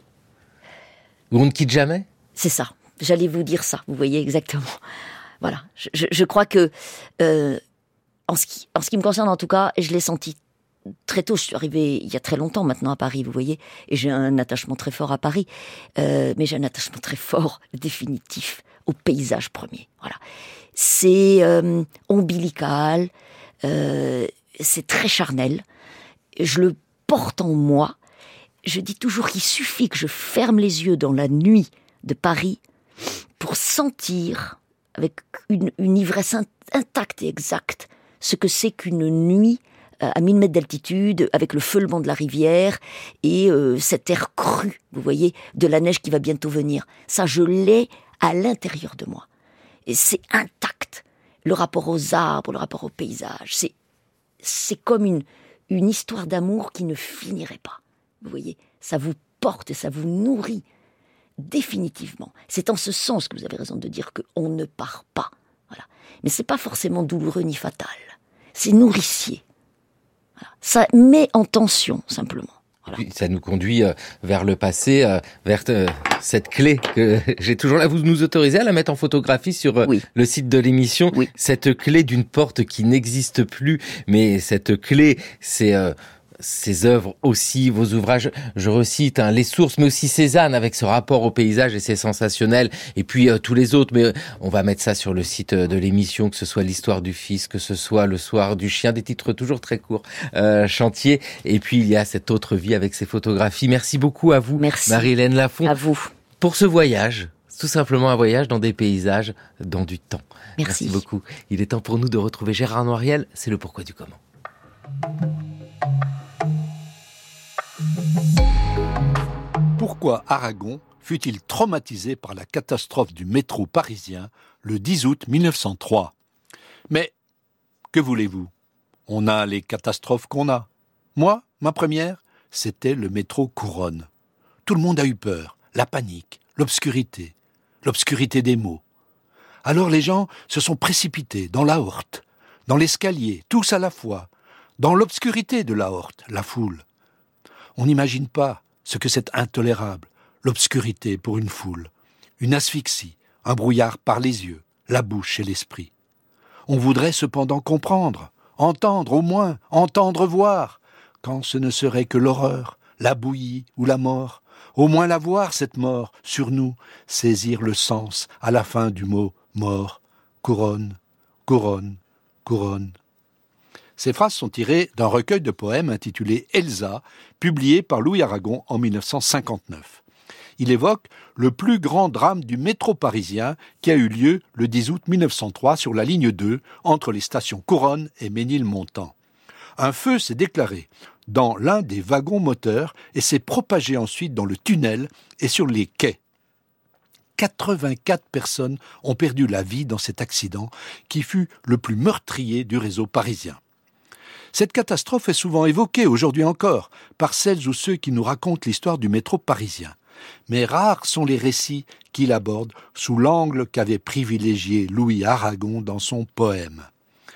Ou on ne quitte jamais ? C'est ça. J'allais vous dire ça. Vous voyez exactement. Voilà. Je, je, je crois que, euh, en ce qui, en ce qui me concerne en tout cas, je l'ai senti très tôt. Je suis arrivée il y a très longtemps maintenant à Paris, vous voyez, et j'ai un attachement très fort à Paris, euh, mais j'ai un attachement très fort, définitif, au paysage premier. Voilà, c'est euh, ombilical, euh, c'est très charnel. Je le porte en moi. Je dis toujours qu'il suffit que je ferme les yeux dans la nuit de Paris pour sentir, avec une, une ivresse intacte et exacte, ce que c'est qu'une nuit à mille mètres d'altitude, avec le feulement de la rivière et euh, cet air cru, vous voyez, de la neige qui va bientôt venir. Ça, je l'ai à l'intérieur de moi. Et c'est intact. Le rapport aux arbres, le rapport au paysage, c'est, c'est comme une, une histoire d'amour qui ne finirait pas. Vous voyez, ça vous porte et ça vous nourrit définitivement. C'est en ce sens que vous avez raison de dire qu'on ne part pas. Voilà. Mais c'est pas forcément douloureux ni fatal. C'est nourricier. Ça met en tension, simplement. Voilà. Ça nous conduit euh, vers le passé, euh, vers euh, cette clé que j'ai toujours là. Vous nous autorisez à la mettre en photographie sur euh, oui. le site de l'émission. Oui. Cette clé d'une porte qui n'existe plus, mais cette clé, c'est... Euh, ces œuvres aussi, vos ouvrages, je recite hein, Les Sources, mais aussi Cézanne avec ce rapport au paysage et c'est sensationnel. Et puis euh, tous les autres, mais euh, on va mettre ça sur le site de l'émission, que ce soit l'histoire du fils, que ce soit le soir du chien, des titres toujours très courts, euh, Chantier. Et puis il y a cette autre vie avec ces photographies. Merci beaucoup à vous, Merci. Marie-Hélène Lafont, à vous pour ce voyage. Tout simplement un voyage dans des paysages, dans du temps. Merci. Merci beaucoup. Il est temps pour nous de retrouver Gérard Noiriel. C'est le pourquoi du comment. Pourquoi Aragon fut-il traumatisé par la catastrophe du métro parisien le dix août mille neuf cent trois ? Mais que voulez-vous ? On a les catastrophes qu'on a. Moi, ma première, c'était le métro Couronne. Tout le monde a eu peur, la panique, l'obscurité, l'obscurité des mots. Alors les gens se sont précipités dans la horte, dans l'escalier, tous à la fois, dans l'obscurité de la horte, la foule. On n'imagine pas ce que c'est intolérable, l'obscurité pour une foule, une asphyxie, un brouillard par les yeux, la bouche et l'esprit. On voudrait cependant comprendre, entendre au moins, entendre voir, quand ce ne serait que l'horreur, la bouillie ou la mort, au moins la voir cette mort sur nous, saisir le sens à la fin du mot mort, couronne, couronne, couronne. Ces phrases sont tirées d'un recueil de poèmes intitulé Elsa, publié par Louis Aragon en mille neuf cent cinquante-neuf. Il évoque le plus grand drame du métro parisien qui a eu lieu le dix août mille neuf cent trois sur la ligne deux entre les stations Couronne et Ménilmontant. Un feu s'est déclaré dans l'un des wagons moteurs et s'est propagé ensuite dans le tunnel et sur les quais. quatre-vingt-quatre personnes ont perdu la vie dans cet accident qui fut le plus meurtrier du réseau parisien. Cette catastrophe est souvent évoquée aujourd'hui encore par celles ou ceux qui nous racontent l'histoire du métro parisien. Mais rares sont les récits qu'il aborde sous l'angle qu'avait privilégié Louis Aragon dans son poème.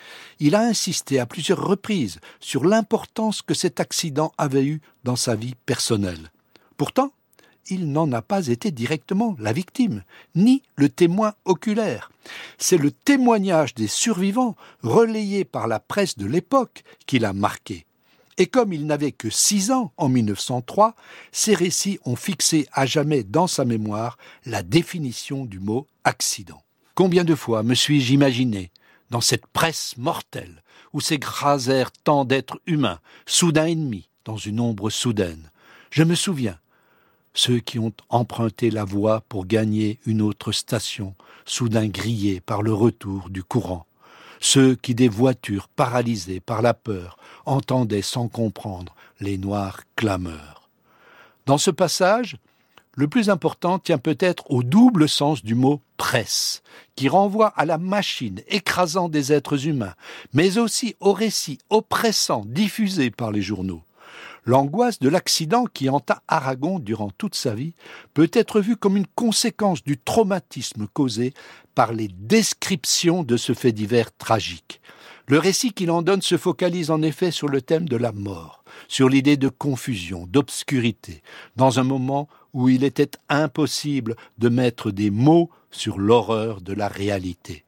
Il a insisté à plusieurs reprises sur l'importance que cet accident avait eu dans sa vie personnelle. Pourtant, il n'en a pas été directement la victime, ni le témoin oculaire. C'est le témoignage des survivants, relayé par la presse de l'époque, qui l'a marqué. Et comme il n'avait que six ans en mille neuf cent trois, ces récits ont fixé à jamais dans sa mémoire la définition du mot « accident ». Combien de fois me suis-je imaginé, dans cette presse mortelle, où s'écrasèrent tant d'êtres humains, soudain ennemis, dans une ombre soudaine. Je me souviens, ceux qui ont emprunté la voie pour gagner une autre station, soudain grillés par le retour du courant. Ceux qui, des voitures paralysées par la peur, entendaient sans comprendre les noirs clameurs. Dans ce passage, le plus important tient peut-être au double sens du mot « presse », qui renvoie à la machine écrasant des êtres humains, mais aussi au récit oppressant diffusé par les journaux. L'angoisse de l'accident qui hanta Aragon durant toute sa vie peut être vue comme une conséquence du traumatisme causé par les descriptions de ce fait divers tragique. Le récit qu'il en donne se focalise en effet sur le thème de la mort, sur l'idée de confusion, d'obscurité, dans un moment où il était impossible de mettre des mots sur l'horreur de la réalité.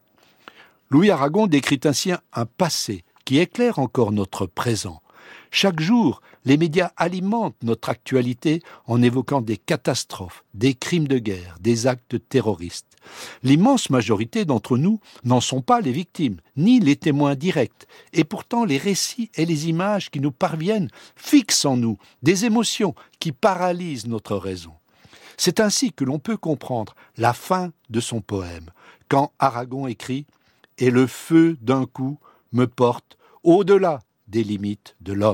Louis Aragon décrit ainsi un passé qui éclaire encore notre présent. Chaque jour, les médias alimentent notre actualité en évoquant des catastrophes, des crimes de guerre, des actes terroristes. L'immense majorité d'entre nous n'en sont pas les victimes, ni les témoins directs. Et pourtant, les récits et les images qui nous parviennent fixent en nous des émotions qui paralysent notre raison. C'est ainsi que l'on peut comprendre la fin de son poème, quand Aragon écrit « Et le feu d'un coup me porte au-delà des limites de l'homme ».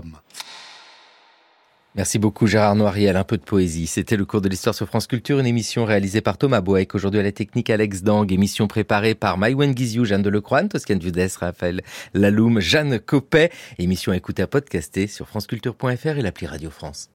Merci beaucoup Gérard Noiriel, un peu de poésie. C'était le cours de l'histoire sur France Culture, une émission réalisée par Thomas Boeck, aujourd'hui à la technique Alex Dang, émission préparée par Maïwen Guizou, Jeanne Delecroix, Toscane Vudès, Raphaël Laloum, Jeanne Copet, émission à écouter à podcaster sur franceculture point f r et l'appli Radio France.